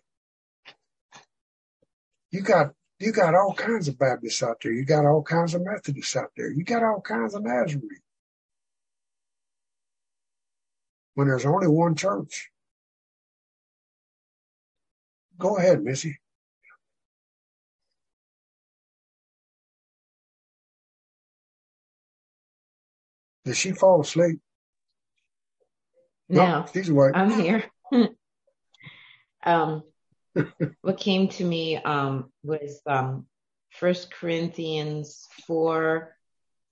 You got all kinds of Baptists out there. You got all kinds of Methodists out there. You got all kinds of Nazarenes. When there's only one church. Go ahead, Missy. Did she fall asleep? No, she's awake. I'm here. What came to me was 1 Corinthians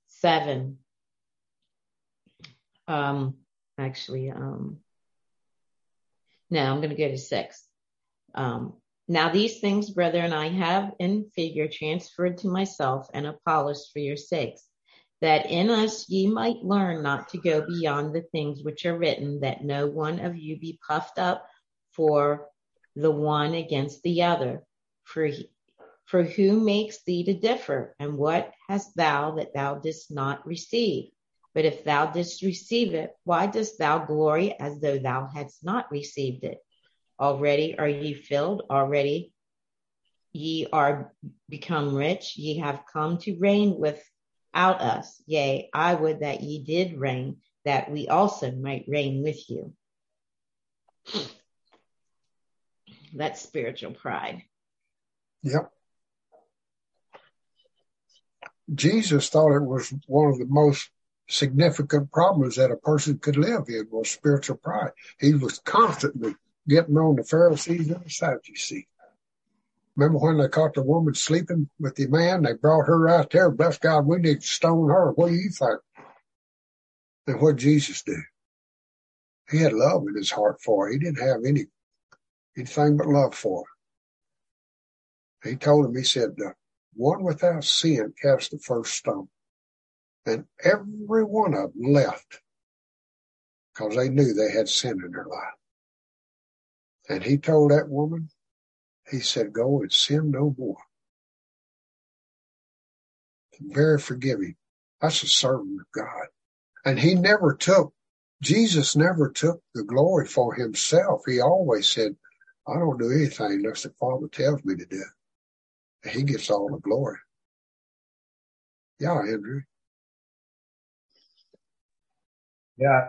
4:7. No, I'm going to go to 6. Now these things, brethren, I have in figure transferred to myself and Apollos for your sakes, that in us ye might learn not to go beyond the things which are written, that no one of you be puffed up for the one against the other. For who makes thee to differ? And what hast thou that thou didst not receive? But if thou didst receive it, why dost thou glory as though thou hadst not received it? Already are ye filled, already ye are become rich, ye have come to reign without us. Yea, I would that ye did reign, that we also might reign with you. That's spiritual pride. Yep. Jesus thought it was one of the most significant problems that a person could live in was spiritual pride. He was constantly getting on the Pharisees and the Sadducees. Remember when they caught the woman sleeping with the man? They brought her out there. Bless God, we need to stone her. What do you think? And what did Jesus do? He had love in his heart for her. He didn't have anything but love for her. He told him, he said, one without sin cast the first stone. And every one of them left because they knew they had sin in their life. And he told that woman, he said, go and sin no more. Very forgiving. That's a servant of God. And Jesus never took the glory for himself. He always said, I don't do anything unless the Father tells me to do it. He gets all the glory. Yeah, Andrew. Yeah,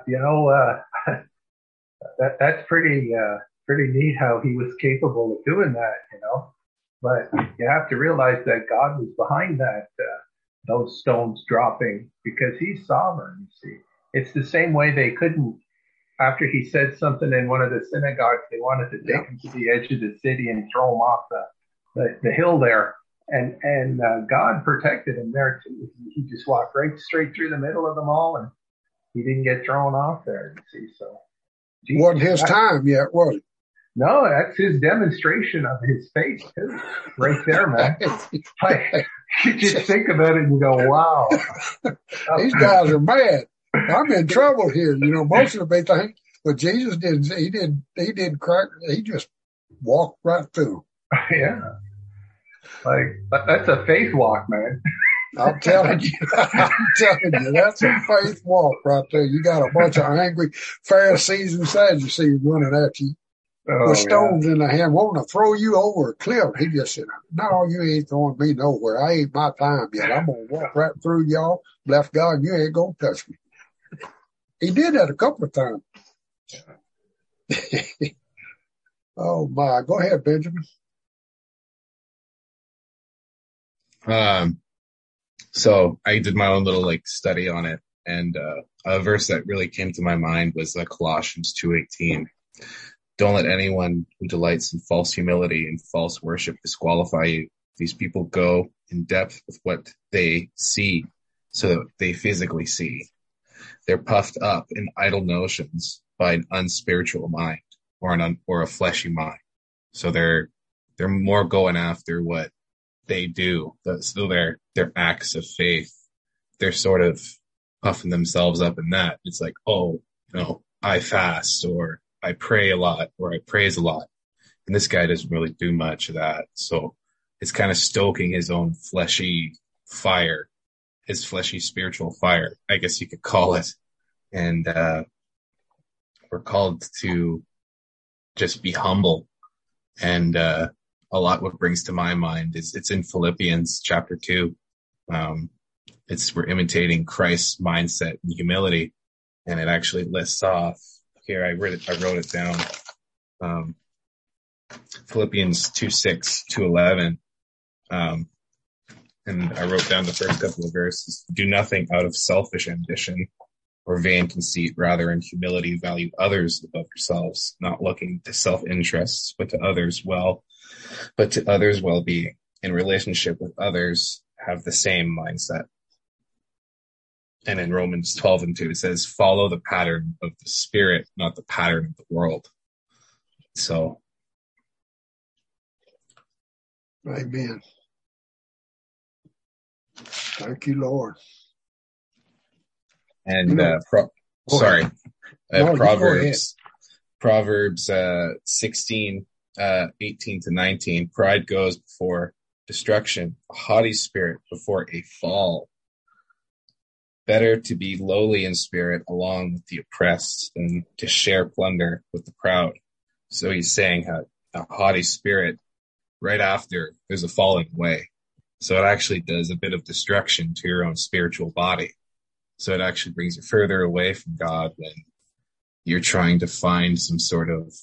that's pretty neat how he was capable of doing that, But you have to realize that God was behind that, those stones dropping, because he's sovereign, you see. It's the same way they couldn't, after he said something in one of the synagogues, they wanted to take him to the edge of the city and throw him off the hill there. And God protected him there too. He just walked right straight through the middle of them all, and he didn't get thrown off there, you see. So wasn't his time yet, was it? No, that's his demonstration of his faith too. Right there, man. You just think about it and you go, wow. These guys are mad. I'm in trouble here. Most of them may think, but Jesus didn't, he didn't crack, he just walked right through. Yeah. That's a faith walk, man. I'm telling you, that's a faith walk right there. You got a bunch of angry Pharisees and Sadducees running at you with stones in their hand, wanting to throw you over a cliff. He just said, no, you ain't throwing me nowhere. I ain't my time yet. I'm going to walk right through y'all. Bless God, you ain't going to touch me. He did that a couple of times. Oh, my. Go ahead, Benjamin. So I did my own little study on it, and a verse that really came to my mind was Colossians 2:18. Don't let anyone who delights in false humility and false worship disqualify you. These people go in depth with what they see so that they physically see. They're puffed up in idle notions by an unspiritual mind or a fleshy mind. So they're more going after what they do. So their acts of faith, they're sort of puffing themselves up in that. It's like, I fast, or I pray a lot, or I praise a lot. And this guy doesn't really do much of that. So it's kind of stoking his own fleshy fire, his fleshy spiritual fire, I guess you could call it. And we're called to just be humble. And a lot what brings to my mind is it's in Philippians chapter 2. We're imitating Christ's mindset and humility. And it actually lists off here. I wrote it down. Philippians 2:6 to 11. And I wrote down the first couple of verses. Do nothing out of selfish ambition or vain conceit, rather in humility value others above yourselves, not looking to self-interests, but to others' well-being. In relationship with others, have the same mindset. And in Romans 12:2, it says, follow the pattern of the Spirit, not the pattern of the world. So, Amen. Thank you, Lord. and Go ahead. No, you go ahead. Proverbs 16, 18 to 19. Pride goes before destruction, a haughty spirit before a fall. Better to be lowly in spirit along with the oppressed than to share plunder with the proud. So he's saying a haughty spirit right after there's a falling away. So it actually does a bit of destruction to your own spiritual body. So it actually brings you further away from God when you're trying to find some sort of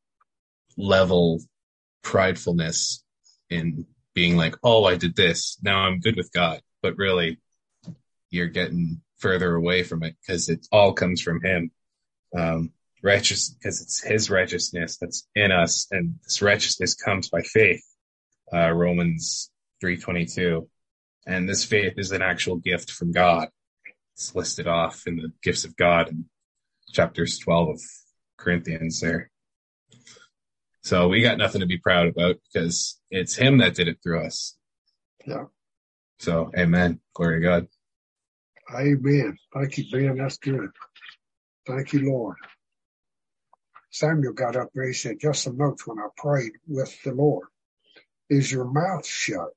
level pridefulness in being like, oh, I did this, now I'm good with God. But really, you're getting further away from it because it all comes from him. Righteous, because it's his righteousness that's in us, and this righteousness comes by faith. Romans 3:22. And this faith is an actual gift from God. It's listed off in the gifts of God in chapters 12 of Corinthians there. So we got nothing to be proud about because it's him that did it through us. Yeah. So, amen. Glory to God. Amen. Thank you, Ben. That's good. Thank you, Lord. Samuel got up there. He said, just some notes when I prayed with the Lord. Is your mouth shut?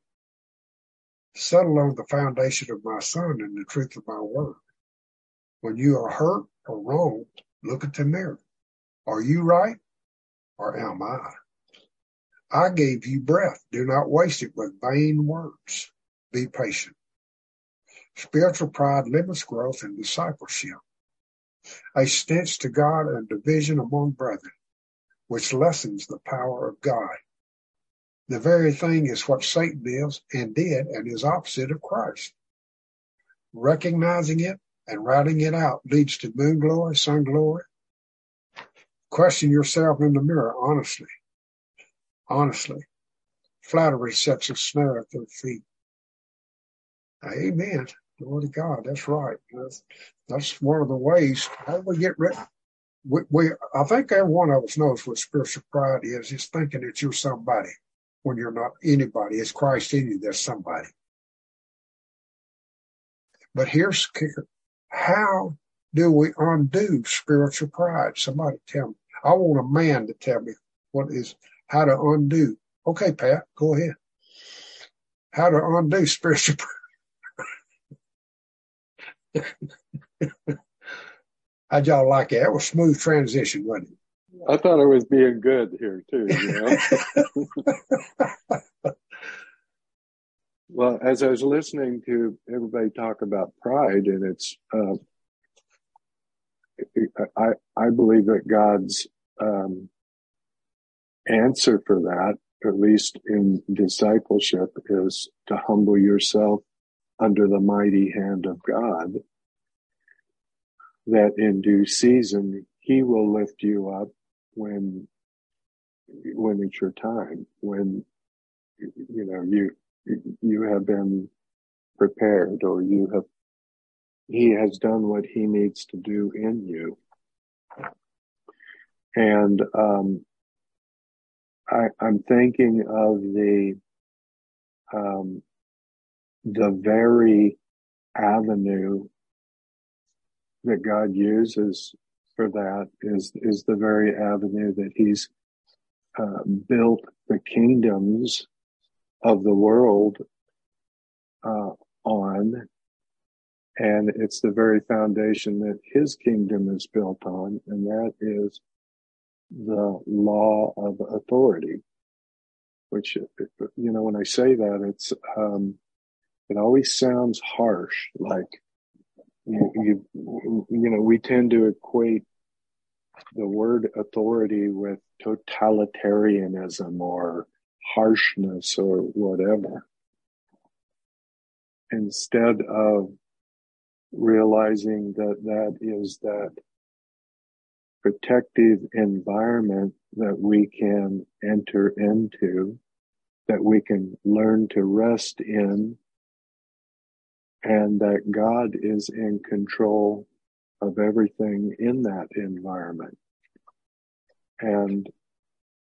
Settle on the foundation of my son and the truth of my word. When you are hurt or wrong, look at the mirror. Are you right or am I? I gave you breath. Do not waste it with vain words. Be patient. Spiritual pride limits growth and discipleship. A stench to God and division among brethren, which lessens the power of God. The very thing is what Satan is and did and is opposite of Christ. Recognizing it and routing it out leads to moon glory, sun glory. Question yourself in the mirror honestly. Honestly. Flattery sets a snare at their feet. Amen. Glory to God. That's right. That's one of the ways. How do we get rid of it? I think every one of us knows what spiritual pride is. It's thinking that you're somebody when you're not anybody. It's Christ in you that's somebody. But here's the kicker. How do we undo spiritual pride? Somebody tell me. I want a man to tell me how to undo. Okay, Pat, go ahead. How to undo spiritual pride. How'd y'all like it? That was a smooth transition, wasn't it? I thought I was being good here too, you know. Well, as I was listening to everybody talk about pride, and it's, I believe that God's answer for that, at least in discipleship, is to humble yourself under the mighty hand of God, that in due season, he will lift you up when it's your time, when, you know, you have been prepared, or he has done what he needs to do in you. And, I'm thinking of the very avenue that God uses for that is the very avenue that he's built the kingdoms of the world on, and it's the very foundation that his kingdom is built on, and that is the law of authority. Which, you know, when I say that, it's it always sounds harsh, like you know, we tend to equate the word authority with totalitarianism or harshness or whatever, instead of realizing that is that protective environment that we can enter into, that we can learn to rest in, and that God is in control of everything in that environment. And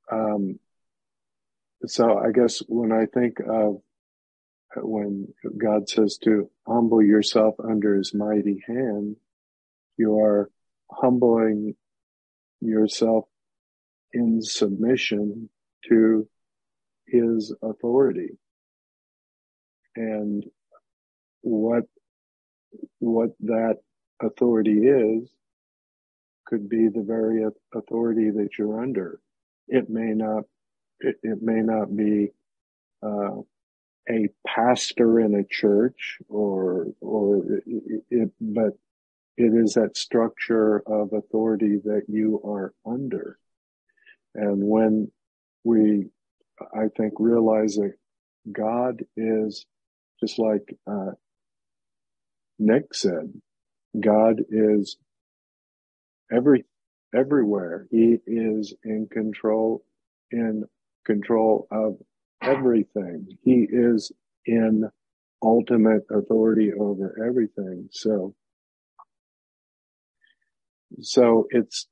So I guess when I think of when God says to humble yourself under his mighty hand, you are humbling yourself in submission to his authority. And what that authority is could be the very authority that you're under. It may not be a pastor in a church but it is that structure of authority that you are under. And when we, I think, realize that God is, just like Nick said, God is everywhere. He is in control of everything. He is in ultimate authority over everything. So it's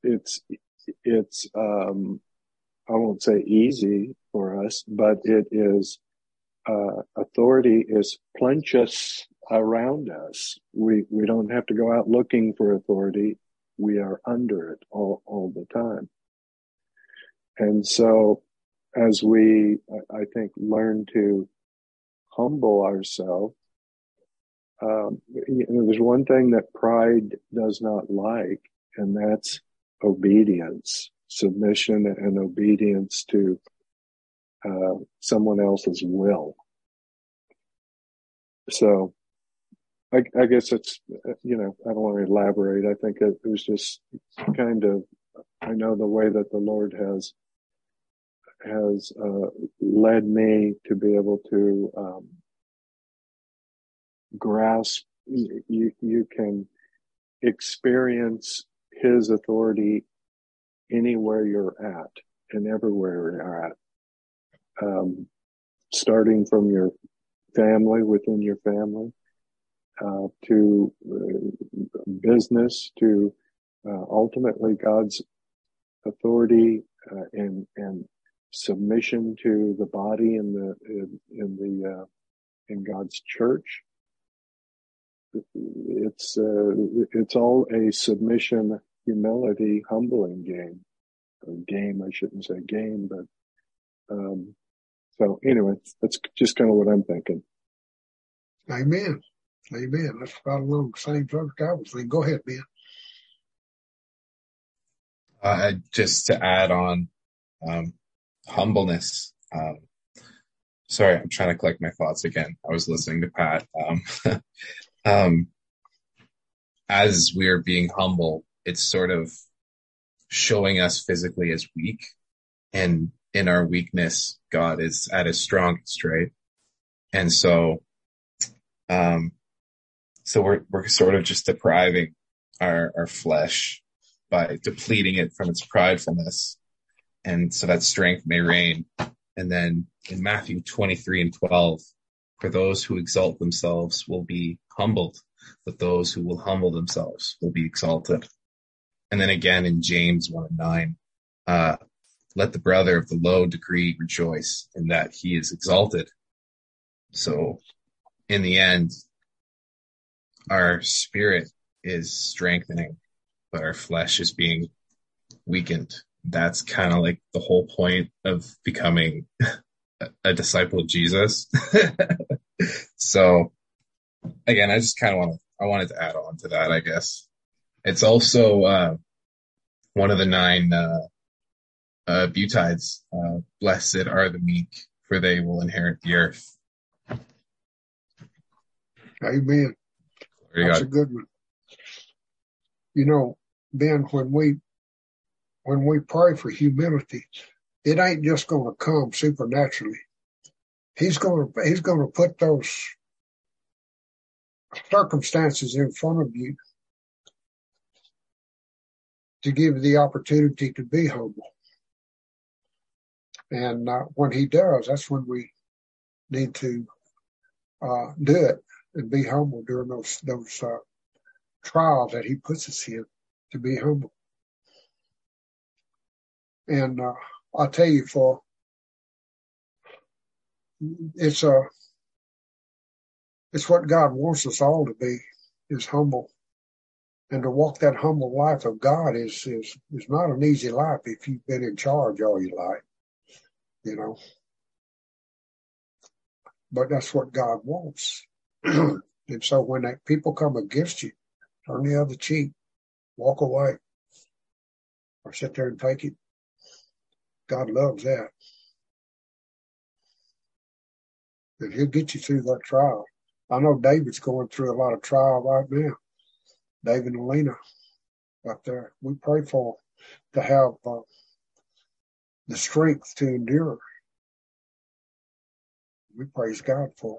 I won't say easy for us, but it is, authority is plenteous around us. We don't have to go out looking for authority. We are under it all the time. And so as we, I think, learn to humble ourselves, there's one thing that pride does not like, and that's obedience, submission and obedience to someone else's will. So I guess it's, I don't want to elaborate. I think it was just kind of, I know the way that the Lord has led me to be able to grasp. You can experience his authority anywhere you're at and everywhere you're at, starting from your family, within your family, to business, to ultimately God's authority and submission to the body in God's church. It's all a submission, humility, humbling game. Or game, I shouldn't say game, but so anyway, that's just kind of what I'm thinking. Amen. That's about along the same subject I was thinking. Go ahead, Ben. Just to add on, humbleness. Sorry, I'm trying to collect my thoughts again. I was listening to Pat. As we are being humble, it's sort of showing us physically as weak, and in our weakness, God is at his strongest, right? And so we're sort of just depriving our flesh by depleting it from its pridefulness, and so that strength may reign. And then in Matthew 23:12, for those who exalt themselves will be humbled, but those who will humble themselves will be exalted. And then again in James 1:9, let the brother of the low degree rejoice in that he is exalted. So in the end, our spirit is strengthening, but our flesh is being weakened. That's kind of like the whole point of becoming a disciple of Jesus. So again, I just kind of wanted to add on to that, I guess. It's also one of the 9 Beatides. Blessed are the meek, for they will inherit the earth. Amen. That's a good one. Ben, when we pray for humility, it ain't just going to come supernaturally. He's going to put those circumstances in front of you to give you the opportunity to be humble. And when he does, that's when we need to do it and be humble during those trials that he puts us in, to be humble. And I'll tell you, it's what God wants us all to be, is humble. And to walk that humble life of God is not an easy life if you've been in charge all your life, you know. But that's what God wants. And so when people come against you, turn the other cheek, walk away, or sit there and take it. God loves that. And he'll get you through that trial. I know David's going through a lot of trial right now. David and Lena up there. We pray for them to have the strength to endure. We praise God for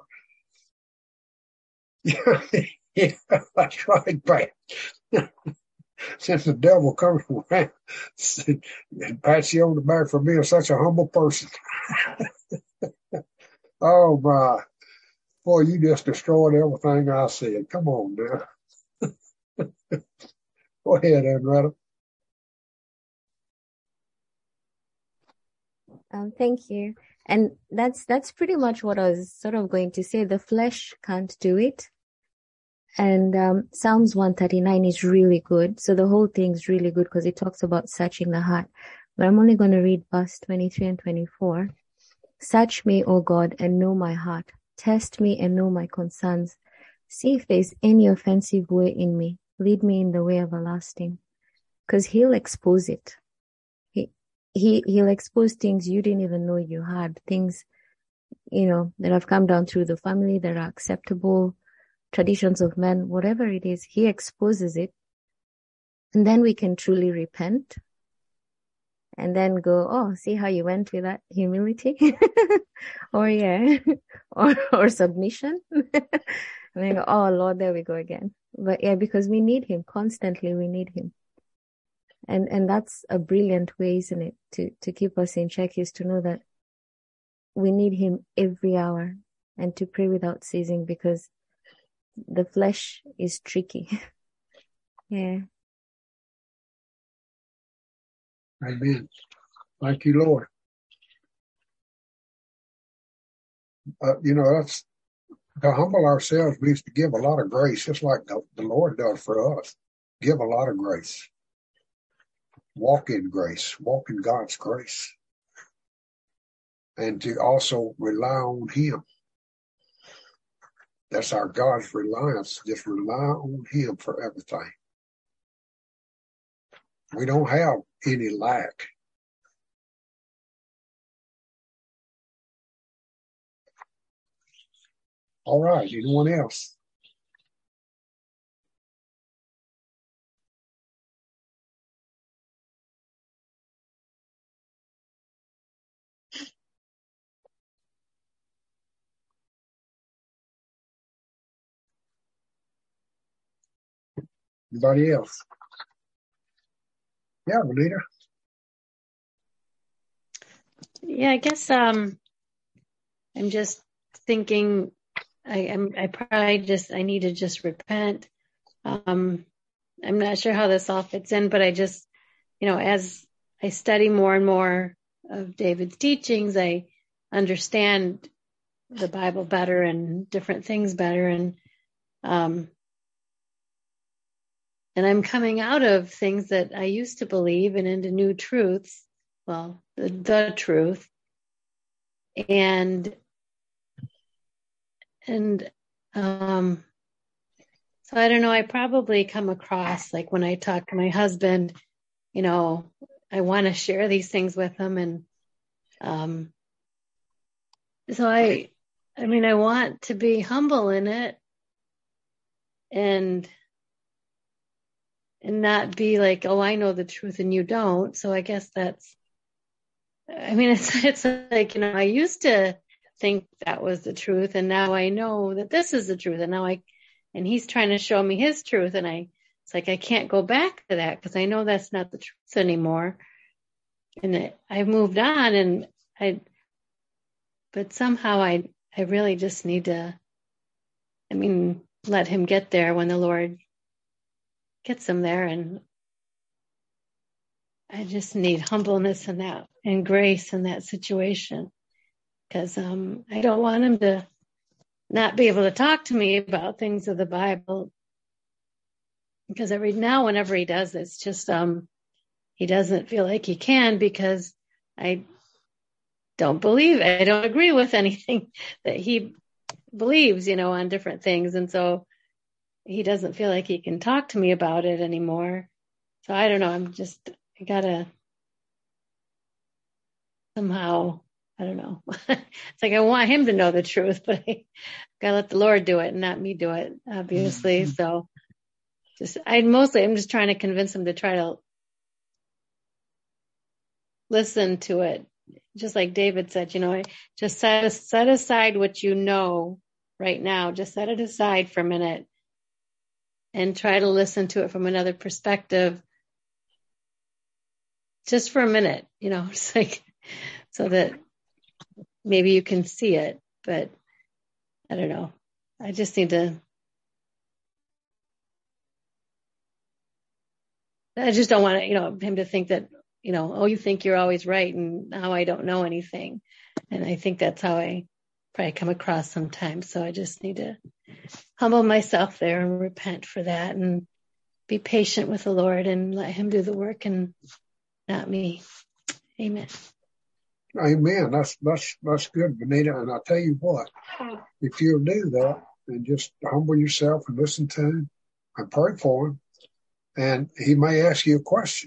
it. Yeah, that's right, Pat. Since the devil comes around and pats you on the back for being such a humble person. Oh, my. Boy, you just destroyed everything I said. Come on now. Go ahead, Henrietta. Thank you. And that's pretty much what I was sort of going to say. The flesh can't do it. And Psalms 139 is really good. So the whole thing is really good because it talks about searching the heart. But I'm only going to read verse 23 and 24. Search me, O God, and know my heart. Test me and know my concerns. See if there's any offensive way in me. Lead me in the way everlasting. Because he'll expose it. He'll expose things you didn't even know you had. Things, that have come down through the family that are acceptable, traditions of men, whatever it is, he exposes it. And then we can truly repent. And then go, oh, see how you went with that humility? or submission. And then go, oh Lord, there we go again. But yeah, because we need him constantly, we need him. And that's a brilliant way, isn't it? To keep us in check is to know that we need him every hour and to pray without ceasing because the flesh is tricky. Yeah. Amen. Thank you, Lord. That's to humble ourselves means to give a lot of grace, just like the Lord does for us. Give a lot of grace. Walk in grace. Walk in God's grace. And to also rely on him. That's our God's reliance. Just rely on him for everything. We don't have any lack. All right. Anyone else? Anybody else? Yeah, Renita. Yeah, I guess I'm just thinking I need to just repent. I'm not sure how this all fits in, but I just, as I study more and more of David's teachings, I understand the Bible better and different things better. And I'm coming out of things that I used to believe and into new truths. Well, the truth. And so I don't know, I probably come across, like when I talk to my husband, I want to share these things with him. And so I want to be humble in it and not be like, oh, I know the truth and you don't. So I guess it's like, I used to think that was the truth. And now I know that this is the truth. And he's trying to show me his truth. And it's like, I can't go back to that because I know that's not the truth anymore. And I've moved on but somehow I really just need to, let him get there when the Lord gets him there. And I just need humbleness in that and grace in that situation, because I don't want him to not be able to talk to me about things of the Bible, because whenever he does, it's just he doesn't feel like he can, because I don't agree with anything that he believes, on different things, and so he doesn't feel like he can talk to me about it anymore. So I don't know. I gotta somehow, I don't know. It's like I want him to know the truth, but I gotta let the Lord do it and not me do it, obviously. So I'm just trying to convince him to try to listen to it. Just like David said, just set aside what you know right now. Just set it aside for a minute and try to listen to it from another perspective. Just for a minute, it's like, so that maybe you can see it, but I don't know. I just need to, I just don't want him to think that, oh, you think you're always right and now I don't know anything. And I think that's how I probably come across sometimes. So I just need to humble myself there and repent for that and be patient with the Lord and let him do the work and not me. Amen. Amen. That's good, Benita. And I'll tell you what, if you'll do that and just humble yourself and listen to him and pray for him, and he may ask you a question.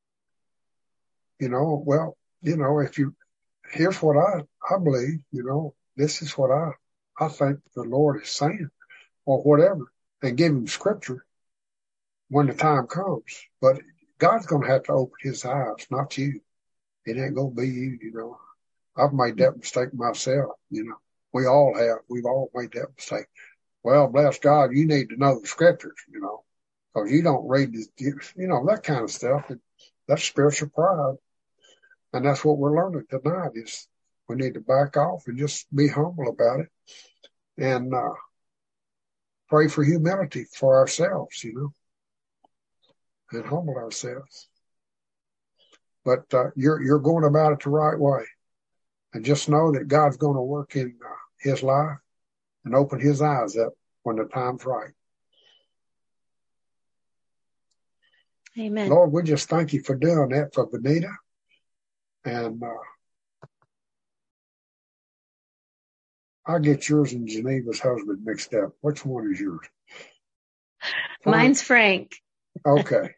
Here's what I believe, this is what I think the Lord is saying, or whatever, and give him scripture when the time comes. But God's going to have to open his eyes, not you. It ain't going to be you, I've made that mistake myself, We all have. We've all made that mistake. Well, bless God, you need to know the scriptures, because you don't read this, that kind of stuff. That's spiritual pride. And that's what we're learning tonight is we need to back off and just be humble about it and pray for humility for ourselves, and humble ourselves. But you're going about it the right way. And just know that God's going to work in his life and open his eyes up when the time's right. Amen. Lord, we just thank you for doing that for Benita. And I get yours and Geneva's husband mixed up. Which one is yours? Mine's Frank. Okay.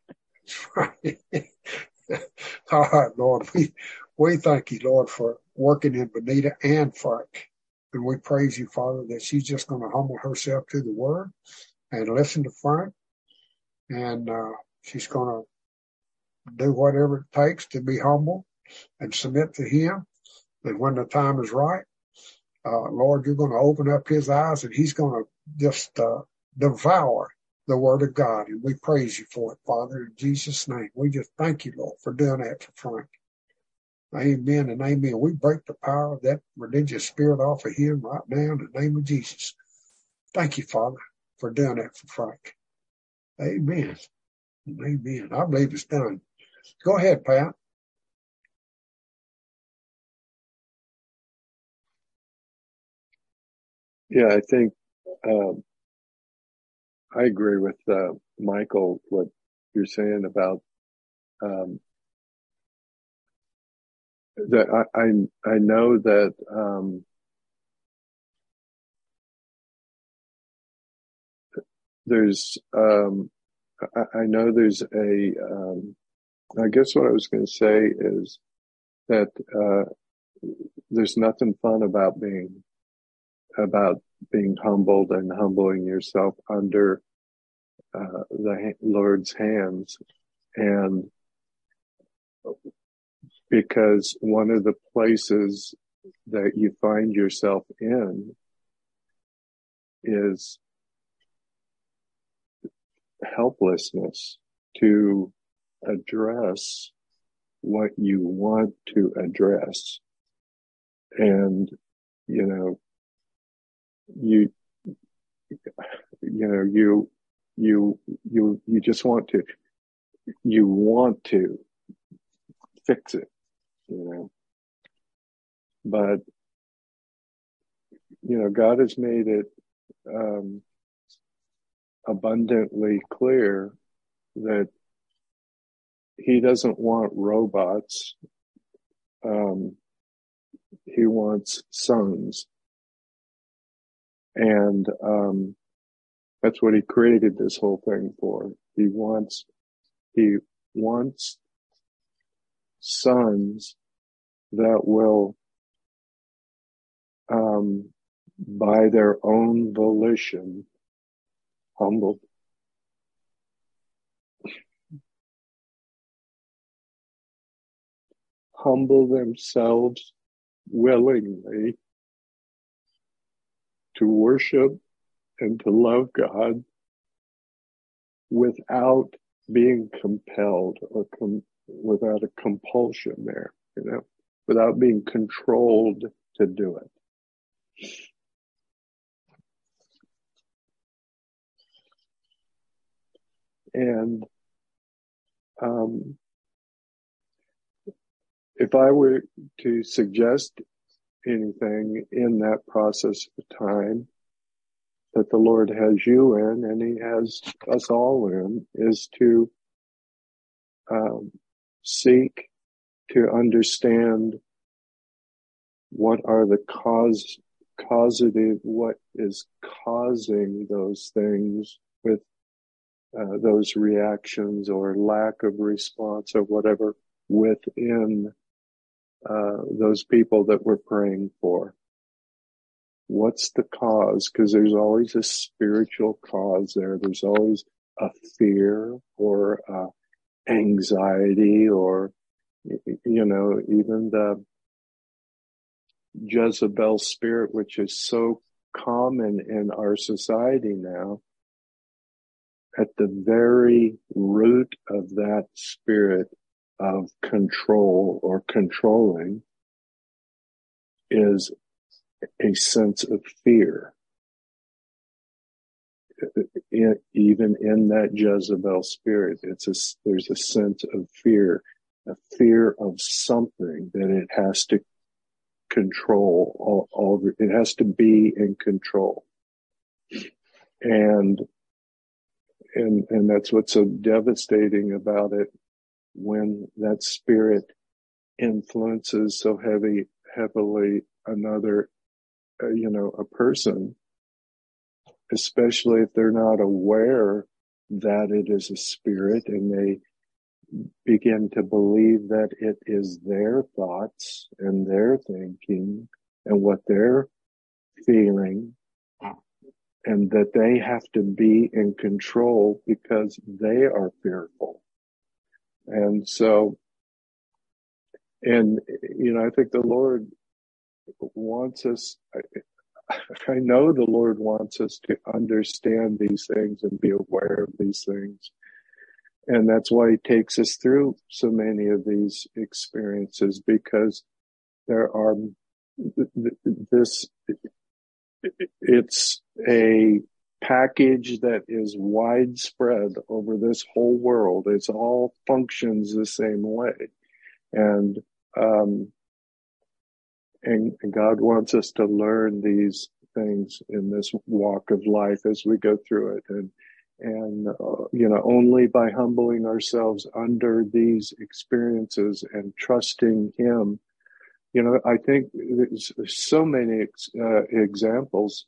All right, Lord. We thank you, Lord, for working in Benita and Frank. And we praise you, Father, that she's just going to humble herself to the word and listen to Frank. And she's going to do whatever it takes to be humble and submit to him. And when the time is right, Lord, you're going to open up his eyes and he's going to just devour the word of God. And we praise you for it, Father, in Jesus' name. We just thank you, Lord, for doing that for Frank. Amen and amen. We break the power of that religious spirit off of him right now in the name of Jesus. Thank you, Father, for doing that for Frank. Amen. Amen. I believe it's done. Go ahead, Pat. Yeah, I think I agree with Michael, what you're saying about that. I know that there's I know there's a I guess what I was going to say is that there's nothing fun about being humbled and humbling yourself under the Lord's hands. And because one of the places that you find yourself in is helplessness to address what you want to address. And, you just want to fix it, But, God has made it abundantly clear that he doesn't want robots. He wants sons. And that's what he created this whole thing for. He wants sons that will, by their own volition, humble themselves willingly to worship and to love God without being compelled or without a compulsion there, without being controlled to do it. And if I were to suggest anything in that process of time that the Lord has you in, and he has us all in, is to seek to understand what are the causative, what is causing those things with those reactions or lack of response or whatever within those people that we're praying for. What's the cause? Because there's always a spiritual cause there. There's always a fear or anxiety or, even the Jezebel spirit, which is so common in our society now. At the very root of that spirit of control or controlling is a sense of fear. Even in that Jezebel spirit, there's a sense of fear, a fear of something that it has to control. It has to be in control, and that's what's so devastating about it when that spirit influences so heavily another, a person, especially if they're not aware that it is a spirit and they begin to believe that it is their thoughts and their thinking and what they're feeling, and that they have to be in control because they are fearful. And so, I think the Lord wants us, I know the Lord wants us to understand these things and be aware of these things. And that's why he takes us through so many of these experiences, because there are it's a package that is widespread over this whole world. It's all functions the same way. And God wants us to learn these things in this walk of life as we go through it. And only by humbling ourselves under these experiences and trusting him. I think there's so many examples.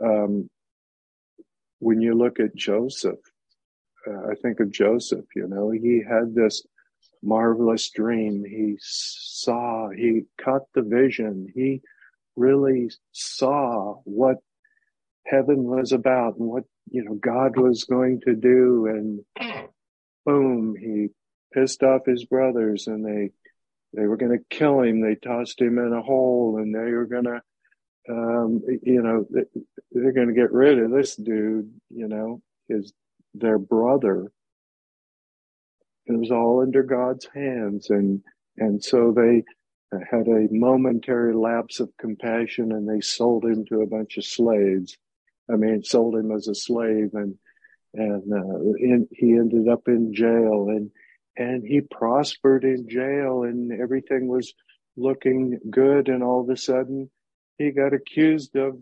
When you look at Joseph, I think of Joseph, he had this marvelous dream. He caught the vision. He really saw what heaven was about and what, God was going to do. And boom, he pissed off his brothers and they were going to kill him. They tossed him in a hole and they were going to, they're going to get rid of this dude, their brother. It was all under God's hands. And so they had a momentary lapse of compassion and they sold him to a bunch of slaves. Sold him as a slave and he ended up in jail and he prospered in jail and everything was looking good. And all of a sudden he got accused of,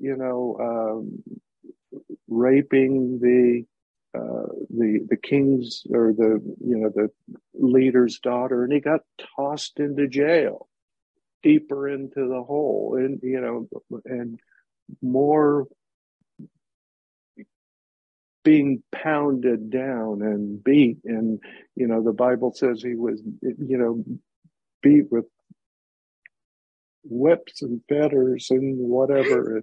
raping the king's or the leader's daughter, and he got tossed into jail, deeper into the hole, and more being pounded down and beat. And, the Bible says he was, beat with whips and fetters and whatever.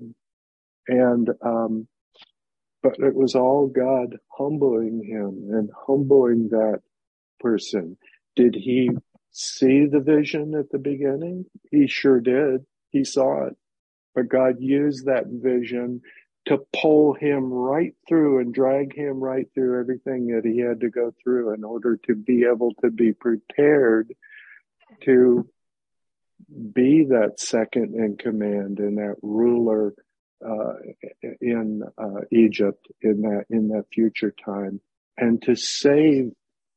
But it was all God humbling him and humbling that person. Did he see the vision at the beginning? He sure did. He saw it. But God used that vision to pull him right through and drag him right through everything that he had to go through in order to be able to be prepared to be that second in command and that ruler in Egypt in that future time, and to save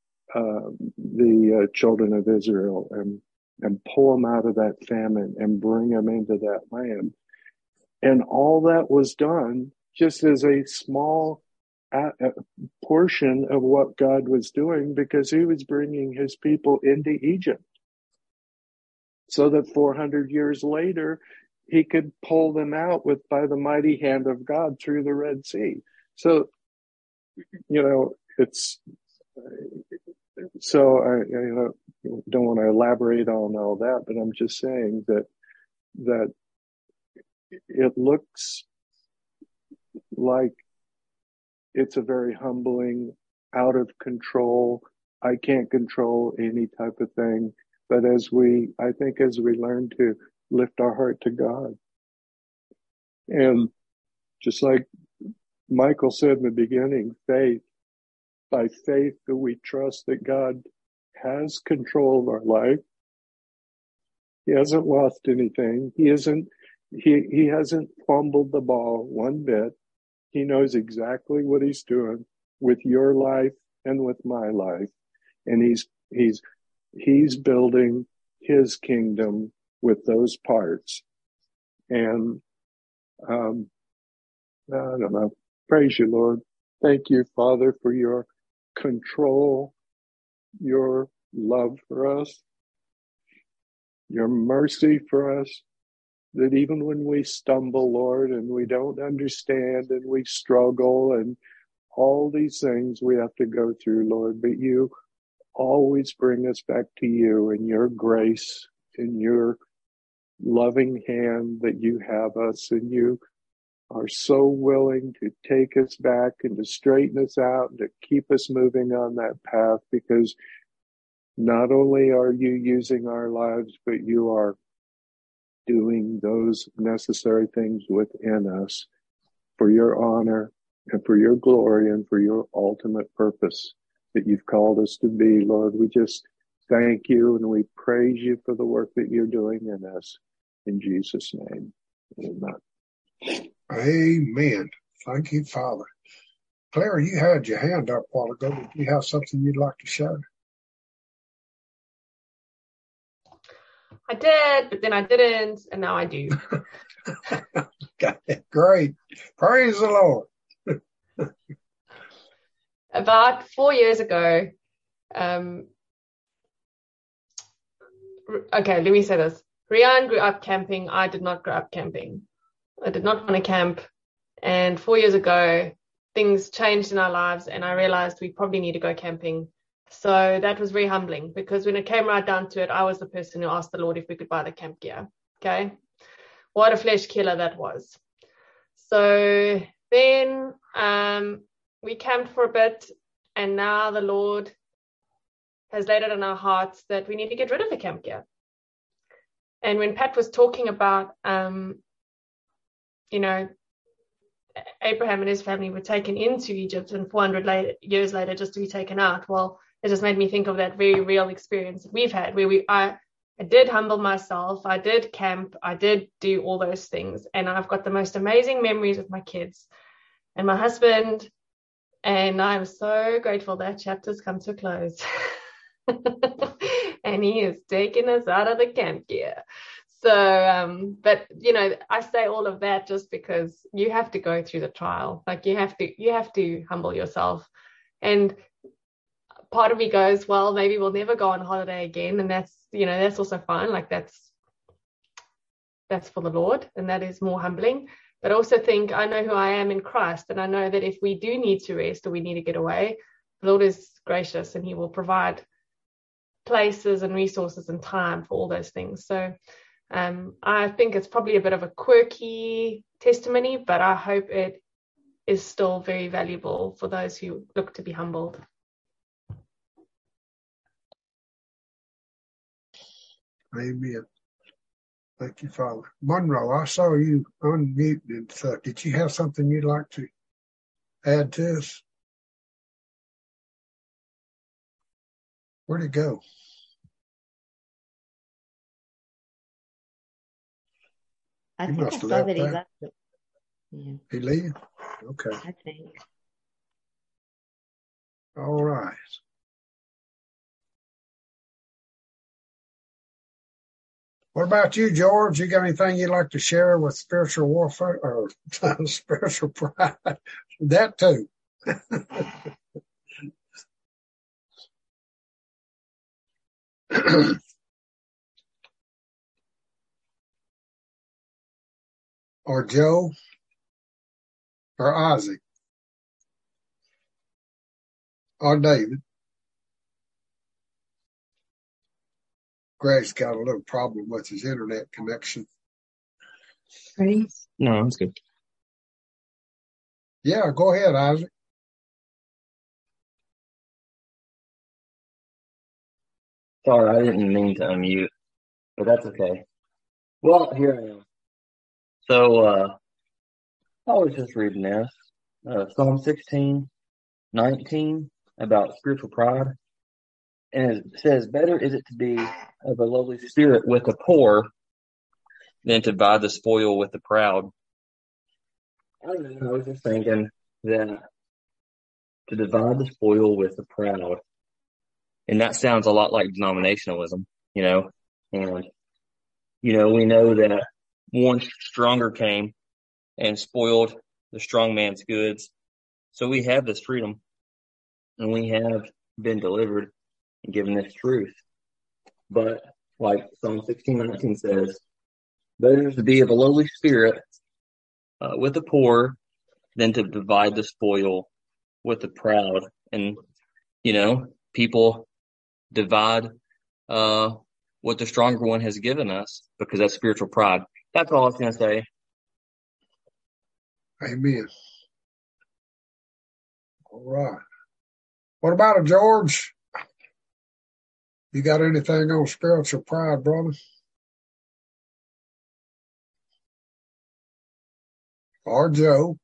the children of Israel and pull them out of that famine and bring them into that land. And all that was done just as a small portion of what God was doing, because he was bringing his people into Egypt so that 400 years later, he could pull them out by the mighty hand of God through the Red Sea. So, it's, so I don't want to elaborate on all that, but I'm just saying that it looks like it's a very humbling, out of control, I can't control any type of thing. But as we learn to lift our heart to God, and just like Michael said in the beginning, by faith do we trust that God has control of our life. He hasn't lost anything. He hasn't fumbled the ball one bit. He knows exactly what he's doing with your life and with my life. And he's building his kingdom with those parts. And I don't know. Praise you, Lord. Thank you, Father, for your control, your love for us, your mercy for us, that even when we stumble, Lord, and we don't understand and we struggle and all these things we have to go through, Lord, but you always bring us back to you and your grace and your loving hand that you have us, and you are so willing to take us back and to straighten us out and to keep us moving on that path, because not only are you using our lives, but you are doing those necessary things within us for your honor and for your glory and for your ultimate purpose that you've called us to be. Lord, we just thank you and we praise you for the work that you're doing in us. In Jesus' name, amen. Amen. Thank you, Father. Claire, you had your hand up a while ago. Do you have something you'd like to share? I did, but then I didn't, and now I do. Great. Praise the Lord. About 4 years ago, okay, let me say this. Rian grew up camping. I did not grow up camping. I did not want to camp. And 4 years ago, things changed in our lives, and I realized we probably need to go camping. So that was very humbling, because when it came right down to it, I was the person who asked the Lord if we could buy the camp gear. Okay. What a flesh killer that was. So then we camped for a bit, and now the Lord has laid it on our hearts that we need to get rid of the camp gear. And when Pat was talking about, Abraham and his family were taken into Egypt, and 400 years later just to be taken out. Well, it just made me think of that very real experience that we've had, where I did humble myself, I did camp, I did do all those things, and I've got the most amazing memories with my kids and my husband, and I'm so grateful that chapter's come to a close. And he is taking us out of the camp gear. So, but I say all of that just because you have to go through the trial. Like you have to humble yourself. And part of me goes, well, maybe we'll never go on holiday again. And that's also fine. Like that's for the Lord, and that is more humbling. But I also think I know who I am in Christ, and I know that if we do need to rest or we need to get away, the Lord is gracious and he will provide places and resources and time for all those things. So I think it's probably a bit of a quirky testimony, but I hope it is still very valuable for those who look to be humbled. Amen. Thank you, Father. Monroe, I saw you unmuted and stuff. Did you have something you'd like to add to us? Where'd he go? I He think I must have saw left that he that. left it. Yeah, He leave? Okay. I think. All right. What about you, George? You got anything you'd like to share with spiritual warfare or spiritual pride? That too. Or Joe or Ozzy or David. Greg's got a little problem with his internet connection. Praise? No, I'm good. Yeah, go ahead, Isaac. Sorry, I didn't mean to unmute, but that's okay. Well, here I am. So, I was just reading this. Psalm 16:19 about spiritual pride. And it says, better is it to be of a lowly spirit with the poor than to divide the spoil with the proud. I don't know, I was just thinking that to divide the spoil with the proud, and that sounds a lot like denominationalism, and, we know that one stronger came and spoiled the strong man's goods. So we have this freedom, and we have been delivered and given this truth. But like Psalm 16:19 says, better to be of a lowly spirit with the poor than to divide the spoil with the proud. And, people divide what the stronger one has given us because that's spiritual pride. That's all I was going to say. Amen. All right. What about it, George? You got anything on spiritual pride, brother? Or Joe?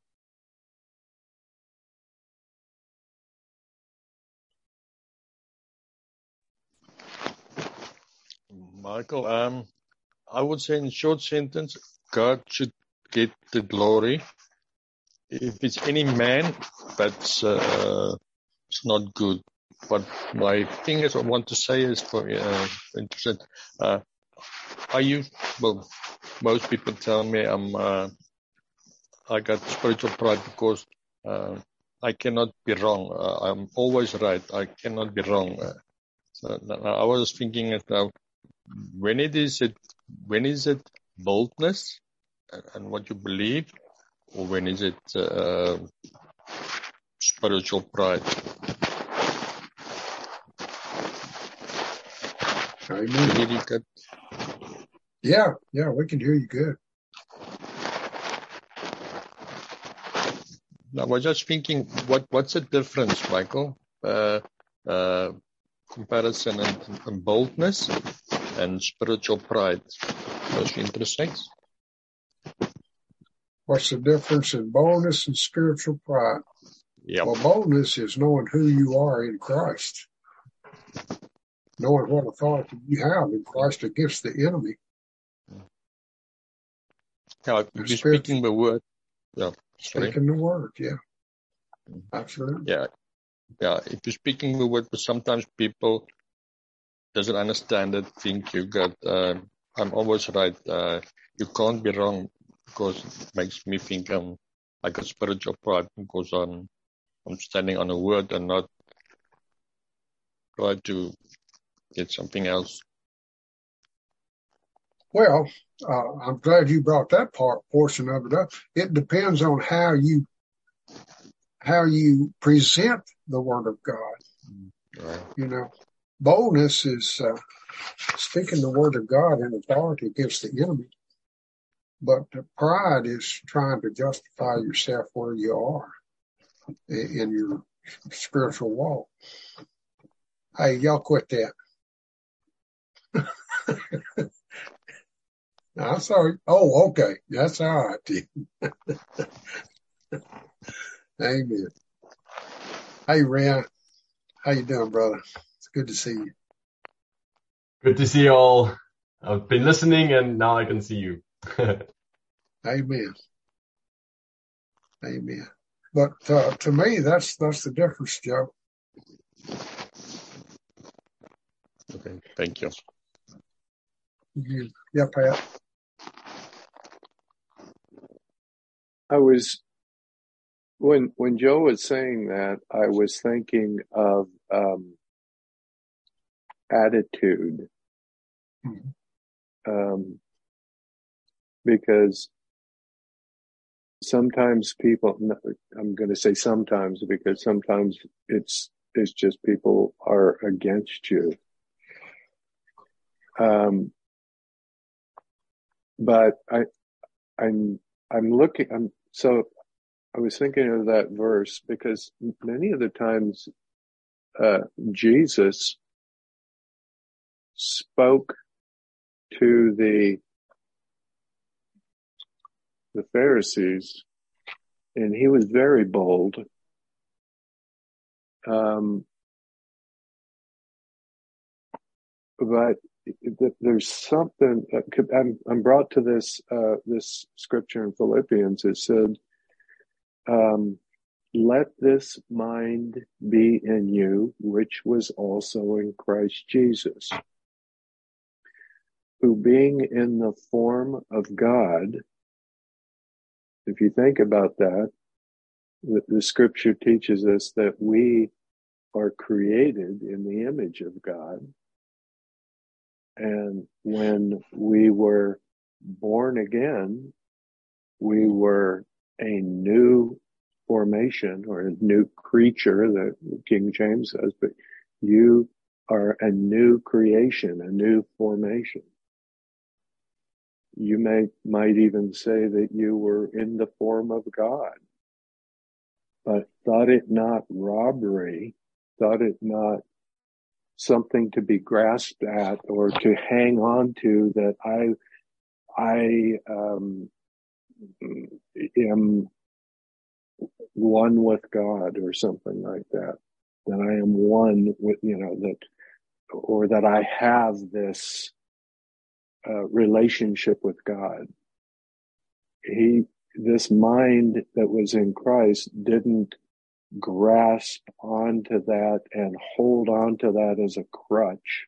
Michael, I would say in short sentence, God should get the glory. If it's any man, that's it's not good. But my thing is, I want to say is for interested. Most people tell me I got spiritual pride because I cannot be wrong. I'm always right. I cannot be wrong. So I was thinking now, when is it boldness and what you believe, or when is it spiritual pride? Amen. Yeah, we can hear you good. I was just thinking, what's the difference, Michael? Comparison and boldness and spiritual pride. Those intersects. What's the difference in boldness and spiritual pride? Yep. Well, boldness is knowing who you are in Christ. Knowing what authority you have in Christ against the enemy. Yeah, you're speaking the word. Yeah. Speaking the word, yeah. Absolutely. Yeah. If you're speaking the word, but sometimes people doesn't understand it, think you got, I'm always right. You can't be wrong, because it makes me think I'm like a spiritual pride, because I'm standing on a word and not try to get something else. Well, I'm glad you brought that portion of it up. It depends on how you present the Word of God. Right. You know, boldness is speaking the Word of God in authority against the enemy. But pride is trying to justify yourself where you are in your spiritual walk. Hey, y'all quit that. I'm sorry. Oh, okay. That's all right. Amen. Hey, Ryan. How you doing, brother? It's good to see you. Good to see you all. I've been listening and now I can see you. Amen. Amen. But to me, that's the difference, Joe. Okay, thank you. Yeah, Pat. I was when Joe was saying that, I was thinking of attitude, because sometimes people, I'm going to say sometimes, because sometimes it's just people are against you. But I'm looking, so I was thinking of that verse because many of the times, Jesus spoke to the Pharisees, and he was very bold. But there's something. I'm brought to this scripture in Philippians. It said, "Let this mind be in you, which was also in Christ Jesus, who being in the form of God." If you think about that, the scripture teaches us that we are created in the image of God. And when we were born again, we were a new formation or a new creature, that King James says, but you are a new creation, a new formation. You might even say that you were in the form of God, but thought it not robbery, thought it not something to be grasped at or to hang on to, that I am one with God or something like that. That I am one with, that I have this relationship with God. This mind that was in Christ didn't grasp onto that and hold on to that as a crutch,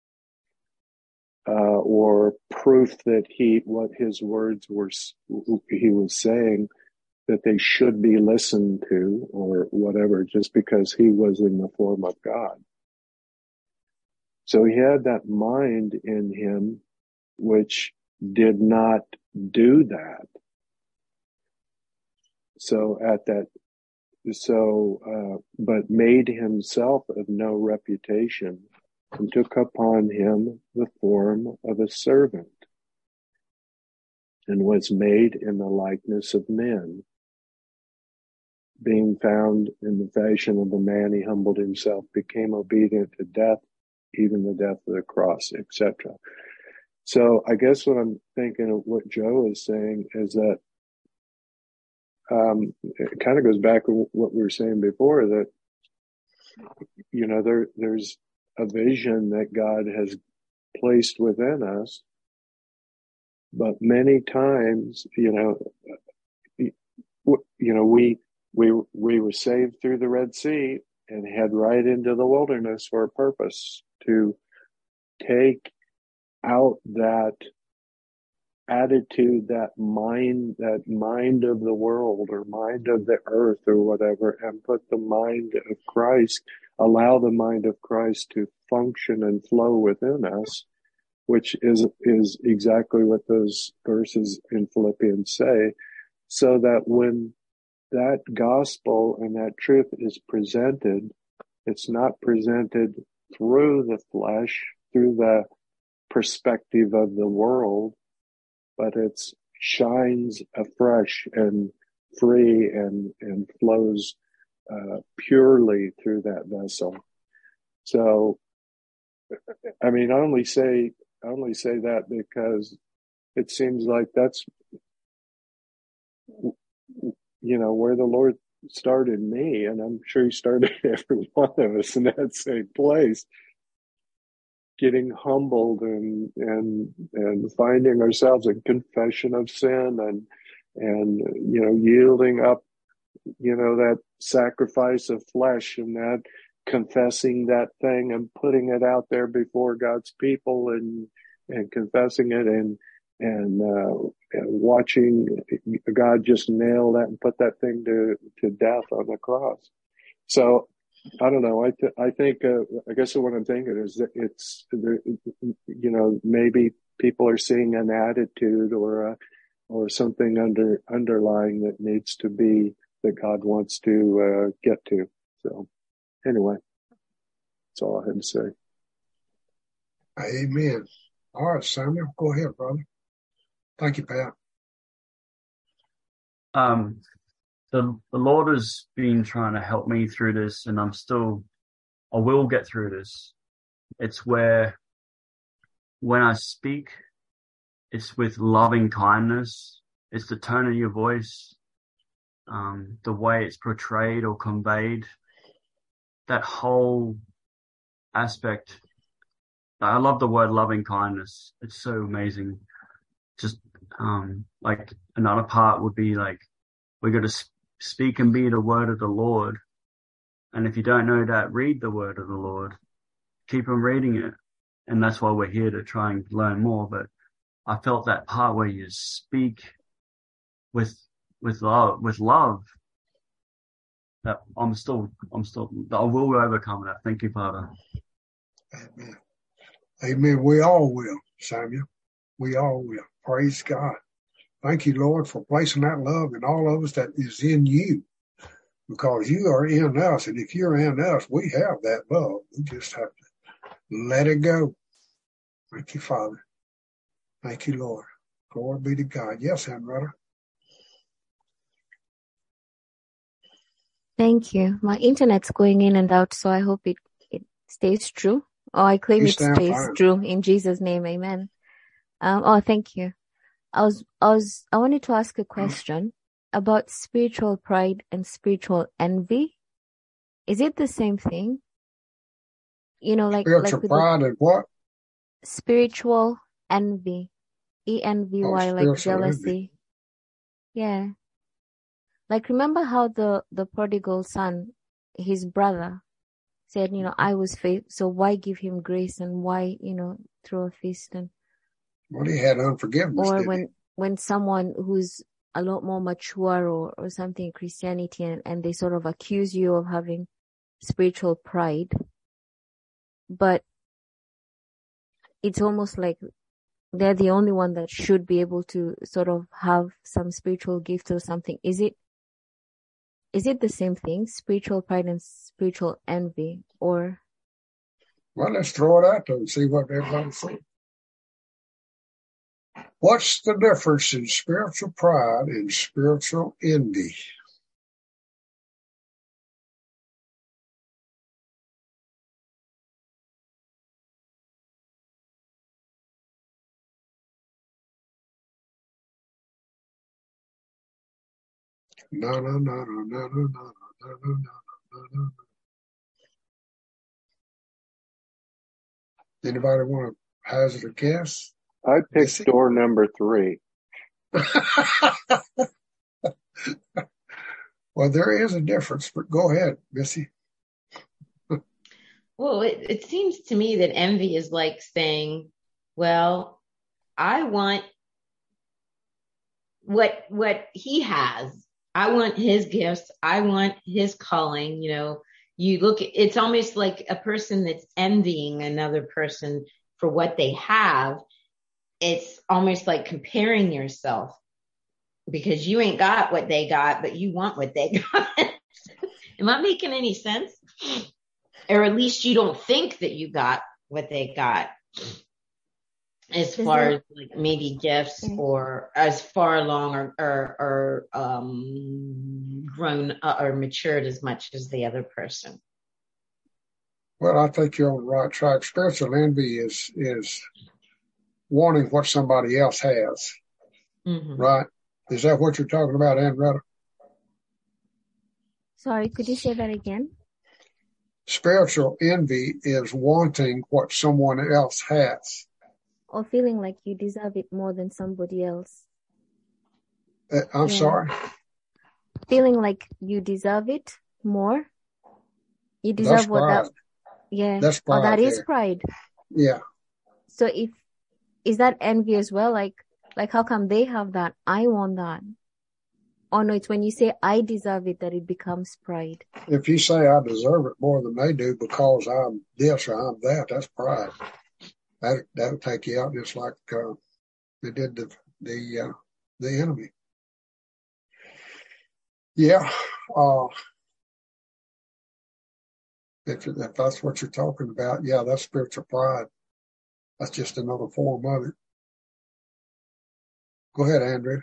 or proof that what his words were, he was saying that they should be listened to or whatever, just because he was in the form of God. So he had that mind in him which did not do that. But made himself of no reputation, and took upon him the form of a servant, and was made in the likeness of men. Being found in the fashion of a man, he humbled himself, became obedient to death, even the death of the cross, etc. So I guess what I'm thinking of what Joe is saying is that it kind of goes back to what we were saying before, that, there's a vision that God has placed within us, but many times, we were saved through the Red Sea and head right into the wilderness for a purpose, to take out that attitude, that mind of the world or mind of the earth or whatever, and put the mind of Christ, allow the mind of Christ to function and flow within us, which is exactly what those verses in Philippians say, so that when that gospel and that truth is presented, it's not presented through the flesh, through the perspective of the world, but it shines afresh and free and flows purely through that vessel. So, I mean, I only say that because it seems like that's, where the Lord started me, and I'm sure He started every one of us in that same place. Getting humbled and finding ourselves in confession of sin and yielding up, that sacrifice of flesh and that confessing that thing and putting it out there before God's people and confessing it and watching God just nail that and put that thing to death on the cross. So I don't know. I think I guess what I'm thinking is that it's maybe people are seeing an attitude or something underlying that needs to be, that God wants to get to. So anyway, that's all I had to say. Amen. All right, Samuel, go ahead, brother. Thank you, Pat. The Lord has been trying to help me through this, and I will get through this. It's where when I speak, it's with loving kindness. It's the tone of your voice, the way it's portrayed or conveyed, that whole aspect. I love the word loving kindness. It's so amazing. Just like another part would be like, we got to speak and be the word of the Lord. And if you don't know that, read the word of the Lord. Keep on reading it. And that's why we're here, to try and learn more. But I felt that part where you speak with love, that I will overcome that. Thank you, Father. Amen. Amen. We all will, Samuel. We all will. Praise God. Thank you, Lord, for placing that love in all of us that is in you, because you are in us. And if you're in us, we have that love. We just have to let it go. Thank you, Father. Thank you, Lord. Glory be to God. Yes, Henrietta. Thank you. My internet's going in and out, so I hope it stays true. I claim it stays true in Jesus' name. Amen. Thank you. I wanted to ask a question about spiritual pride and spiritual envy. Is it the same thing? Spiritual pride and what? Spiritual envy. ENVY, like jealousy. Envy. Yeah. Like, remember how the prodigal son, his brother, said, I was faithful, so why give him grace and why, throw a feast? And well, he had unforgiveness. Or when someone who's a lot more mature or something in Christianity and they sort of accuse you of having spiritual pride, but it's almost like they're the only one that should be able to sort of have some spiritual gift or something. Is it the same thing, spiritual pride and spiritual envy, or? Well, let's throw it out there and see what everybody says. What's the difference in spiritual pride and spiritual envy? No. Anybody want to hazard a guess? I picked door number 3. Well, there is a difference, but go ahead, Missy. Well, it seems to me that envy is like saying, well, I want what he has. I want his gifts. I want his calling. You look at, it's almost like a person that's envying another person for what they have. It's almost like comparing yourself because you ain't got what they got, but you want what they got. Am I making any sense? Or at least you don't think that you got what they got as far as like maybe gifts or as far along or grown or matured as much as the other person. Well, I think you're on the right track. Spiritual envy is wanting what somebody else has, right? Is that what you're talking about, Andretta? Sorry, could you say that again? Spiritual envy is wanting what someone else has. Or feeling like you deserve it more than somebody else. I'm sorry? Feeling like you deserve it more. You deserve That's what pride. that. Yeah. That's pride. That is pride. Yeah. So is that envy as well? Like how come they have that? I want that. Oh no, it's when you say I deserve it that it becomes pride. If you say I deserve it more than they do because I'm this or I'm that, that's pride. That'll take you out just like they did the enemy. Yeah. If that's what you're talking about, yeah, that's spiritual pride. That's just another form of it. Go ahead, Andrew.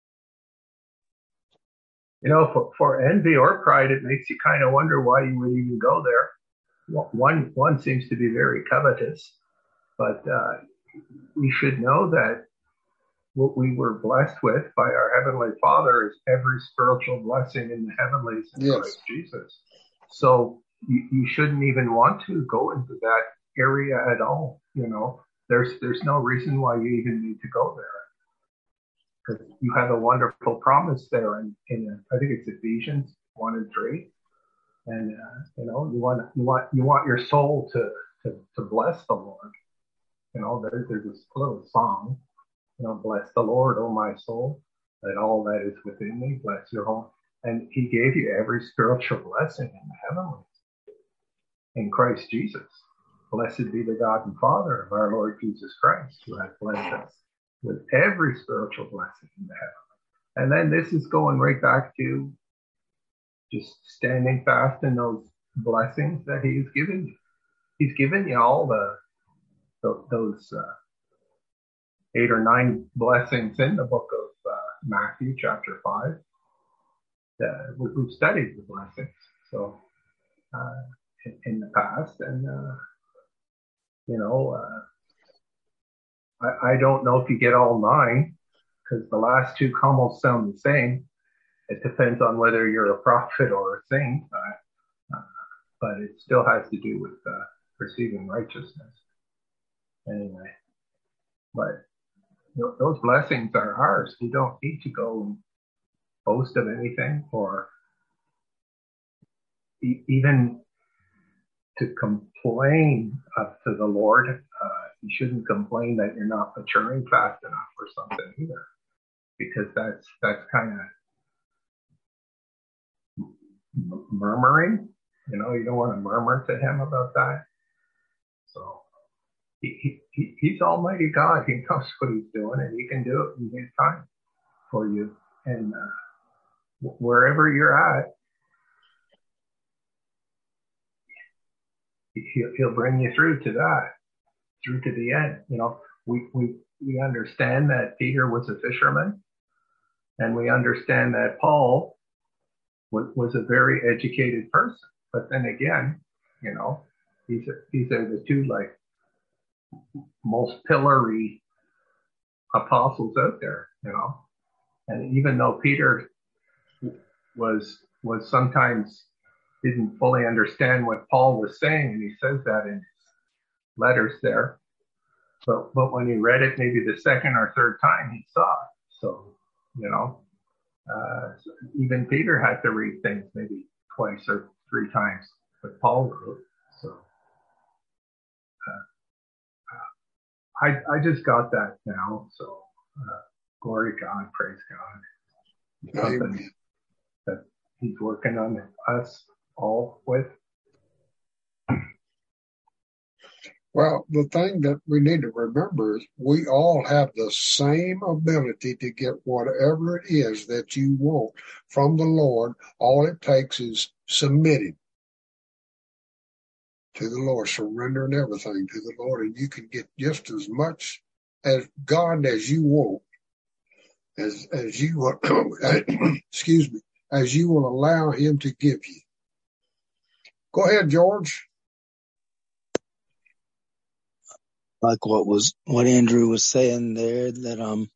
For envy or pride, it makes you kind of wonder why you would even go there. One seems to be very covetous, but we should know that what we were blessed with by our Heavenly Father is every spiritual blessing in the heavenlies in Christ Jesus. So you shouldn't even want to go into that area at all. There's no reason why you even need to go there. Because you have a wonderful promise there in I think it's Ephesians 1 and 3, and you want your soul to bless the Lord. There's this little song, bless the Lord, oh my soul, and all that is within me, bless your whole. And He gave you every spiritual blessing in the heavenlies in Christ Jesus. Blessed be the God and Father of our Lord Jesus Christ, who has blessed us with every spiritual blessing in the heaven. And then this is going right back to just standing fast in those blessings that He's given you. He's given you all those 8 or 9 blessings in the book of Matthew chapter 5. We've studied the blessings so in the past, and I don't know if you get all 9, because the last 2 almost sound the same. It depends on whether you're a prophet or a saint, but it still has to do with receiving righteousness. Anyway, but those blessings are ours. We don't need to go and boast of anything or even to complain to the Lord. You shouldn't complain that you're not maturing fast enough or something either, because that's kind of murmuring. You don't want to murmur to Him about that. So He's Almighty God. He knows what He's doing, and He can do it in His time for you. And wherever you're at, He'll bring you through to that, through to the end. We understand that Peter was a fisherman, and we understand that Paul was a very educated person. But then again, these are the 2 like most pillory apostles out there. And even though Peter was sometimes didn't fully understand what Paul was saying, and he says that in his letters there, but when he read it maybe the 2nd or 3rd time, he saw it. So even Peter had to read things maybe 2 or 3 times what Paul wrote. So I just got that now. So glory to God, praise God. Something that he's working on us all with. Well, the thing that we need to remember is we all have the same ability to get whatever it is that you want from the Lord. All it takes is submitting to the Lord, surrendering everything to the Lord, and you can get just as much as God as you want, as you will, excuse me, as you will allow him to give you. Go ahead, George. Like what Andrew was saying there, that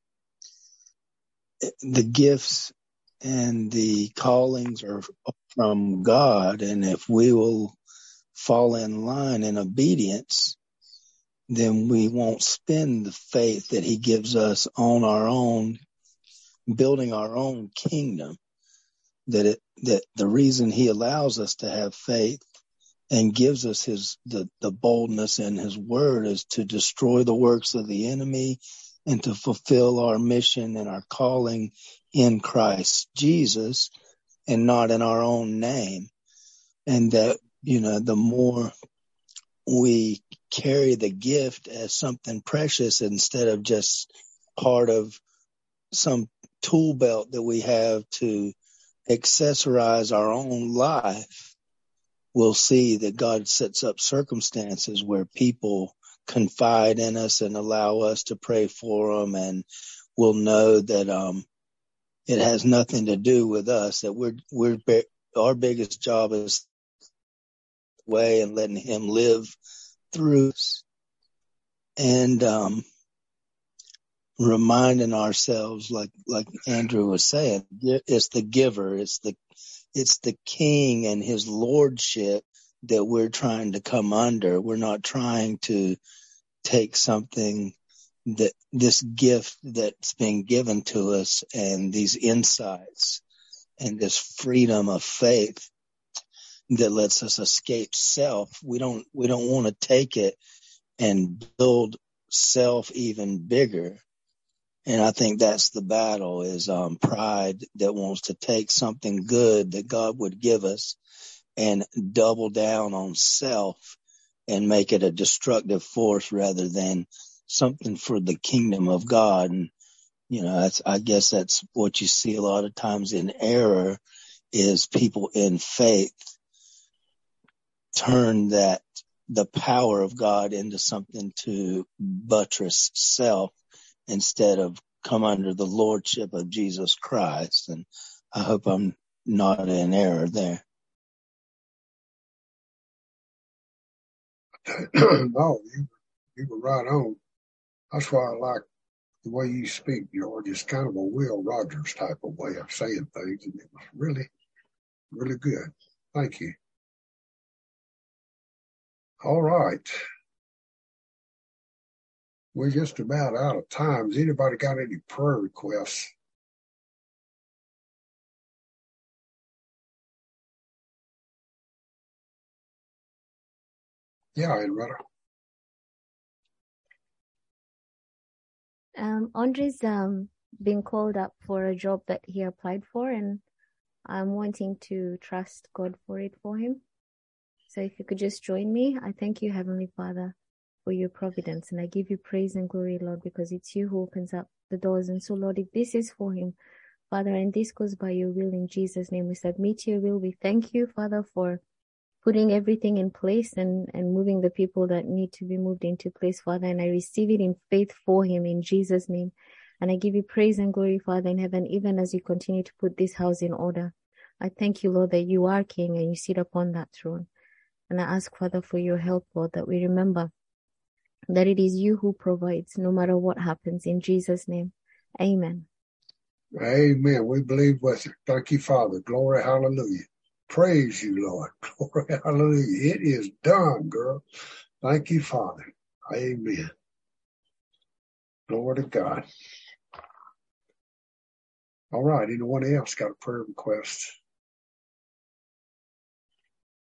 the gifts and the callings are from God, and if we will fall in line in obedience, then we won't spend the faith that he gives us on our own, building our own kingdom. That the reason he allows us to have faith and gives us the boldness in his word is to destroy the works of the enemy and to fulfill our mission and our calling in Christ Jesus and not in our own name. And that, the more we carry the gift as something precious instead of just part of some tool belt that we have to accessorize our own life, we'll see that God sets up circumstances where people confide in us and allow us to pray for them, and we'll know that it has nothing to do with us, that our biggest job is way and letting him live through us, and reminding ourselves, like Andrew was saying, it's the giver, it's the king and his lordship that we're trying to come under. We're not trying to take something this gift that's been given to us and these insights and this freedom of faith that lets us escape self. We don't want to take it and build self even bigger. And I think that's the battle, is pride that wants to take something good that God would give us and double down on self and make it a destructive force rather than something for the kingdom of God. And, I guess that's what you see a lot of times in error, is people in faith turn the power of God into something to buttress self, instead of come under the lordship of Jesus Christ. And I hope I'm not in error there. No, you were right on. That's why I like the way you speak, George. It's kind of a Will Rogers type of way of saying things, and it was really, really good. Thank you. All right. We're just about out of time. Has anybody got any prayer requests? Yeah, Henrietta. Andre's been called up for a job that he applied for, and I'm wanting to trust God for it for him. So if you could just join me. I thank you, Heavenly Father, for your providence, and I give you praise and glory, Lord, because it's you who opens up the doors. And so, Lord, if this is for him, Father, and this goes by your will, in Jesus' name, we submit to your will. We thank you, Father, for putting everything in place and moving the people that need to be moved into place, Father. And I receive it in faith for him, in Jesus' name. And I give you praise and glory, Father, in heaven, even as you continue to put this house in order. I thank you, Lord, that you are King and you sit upon that throne. And I ask, Father, for your help, Lord, that we remember that it is you who provides no matter what happens, in Jesus' name. Amen. Amen. We believe with you. Thank you, Father. Glory, hallelujah. Praise you, Lord. Glory, hallelujah. It is done, girl. Thank you, Father. Amen. Glory to God. All right. Anyone else got a prayer request?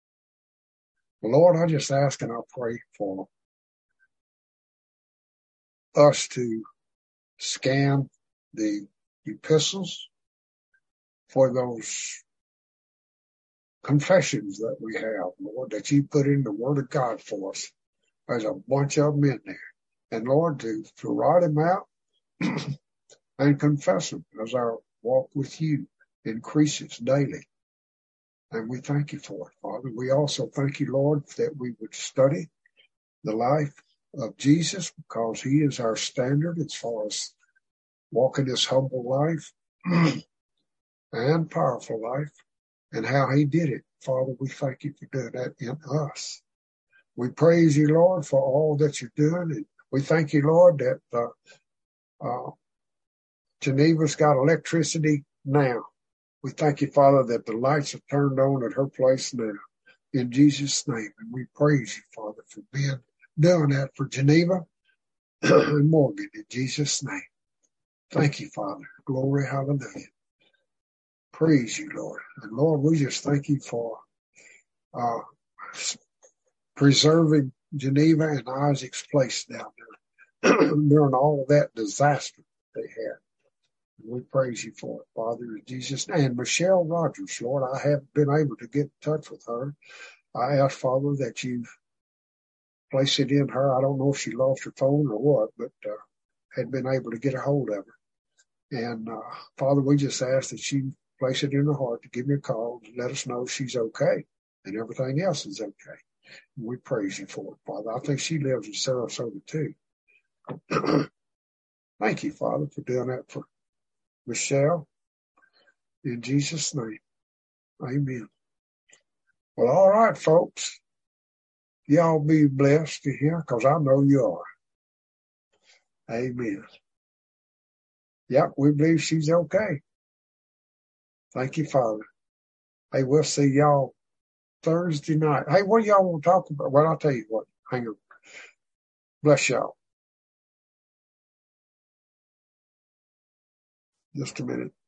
Well, Lord, I just ask and I pray for us to scan the epistles for those confessions that we have, Lord, that you put in the Word of God for us. There's a bunch of them in there. And Lord, to write them out and confess them as our walk with you increases daily. And we thank you for it, Father. We also thank you, Lord, that we would study the life of Jesus, because he is our standard as far as walking this humble life and powerful life, and how he did it. Father, we thank you for doing that in us. We praise you, Lord, for all that you're doing. And we thank you, Lord, that Geneva's got electricity now. We thank you, Father, that the lights are turned on at her place now. In Jesus' name. And we praise you, Father, for doing that for Geneva and Morgan. In Jesus' name. Thank you, Father. Glory, hallelujah. Praise you, Lord. And Lord, we just thank you for preserving Geneva and Isaac's place down there during all of that disaster they had. And we praise you for it, Father, in Jesus' name. And Michelle Rogers, Lord, I haven't been able to get in touch with her. I ask, Father, that you place it in her. I don't know if she lost her phone or what, but had been able to get a hold of her. And Father, we just ask that you place it in her heart to give me a call and let us know she's okay and everything else is okay. And we praise you for it, Father. I think she lives in Sarasota too. Thank you, Father, for doing that for Michelle. In Jesus' name, amen. Well, all right, folks. Y'all be blessed to hear, because I know you are. Amen. Yep, we believe she's okay. Thank you, Father. Hey, we'll see y'all Thursday night. Hey, what do y'all want to talk about? Well, I'll tell you what. Hang on. Bless y'all. Just a minute.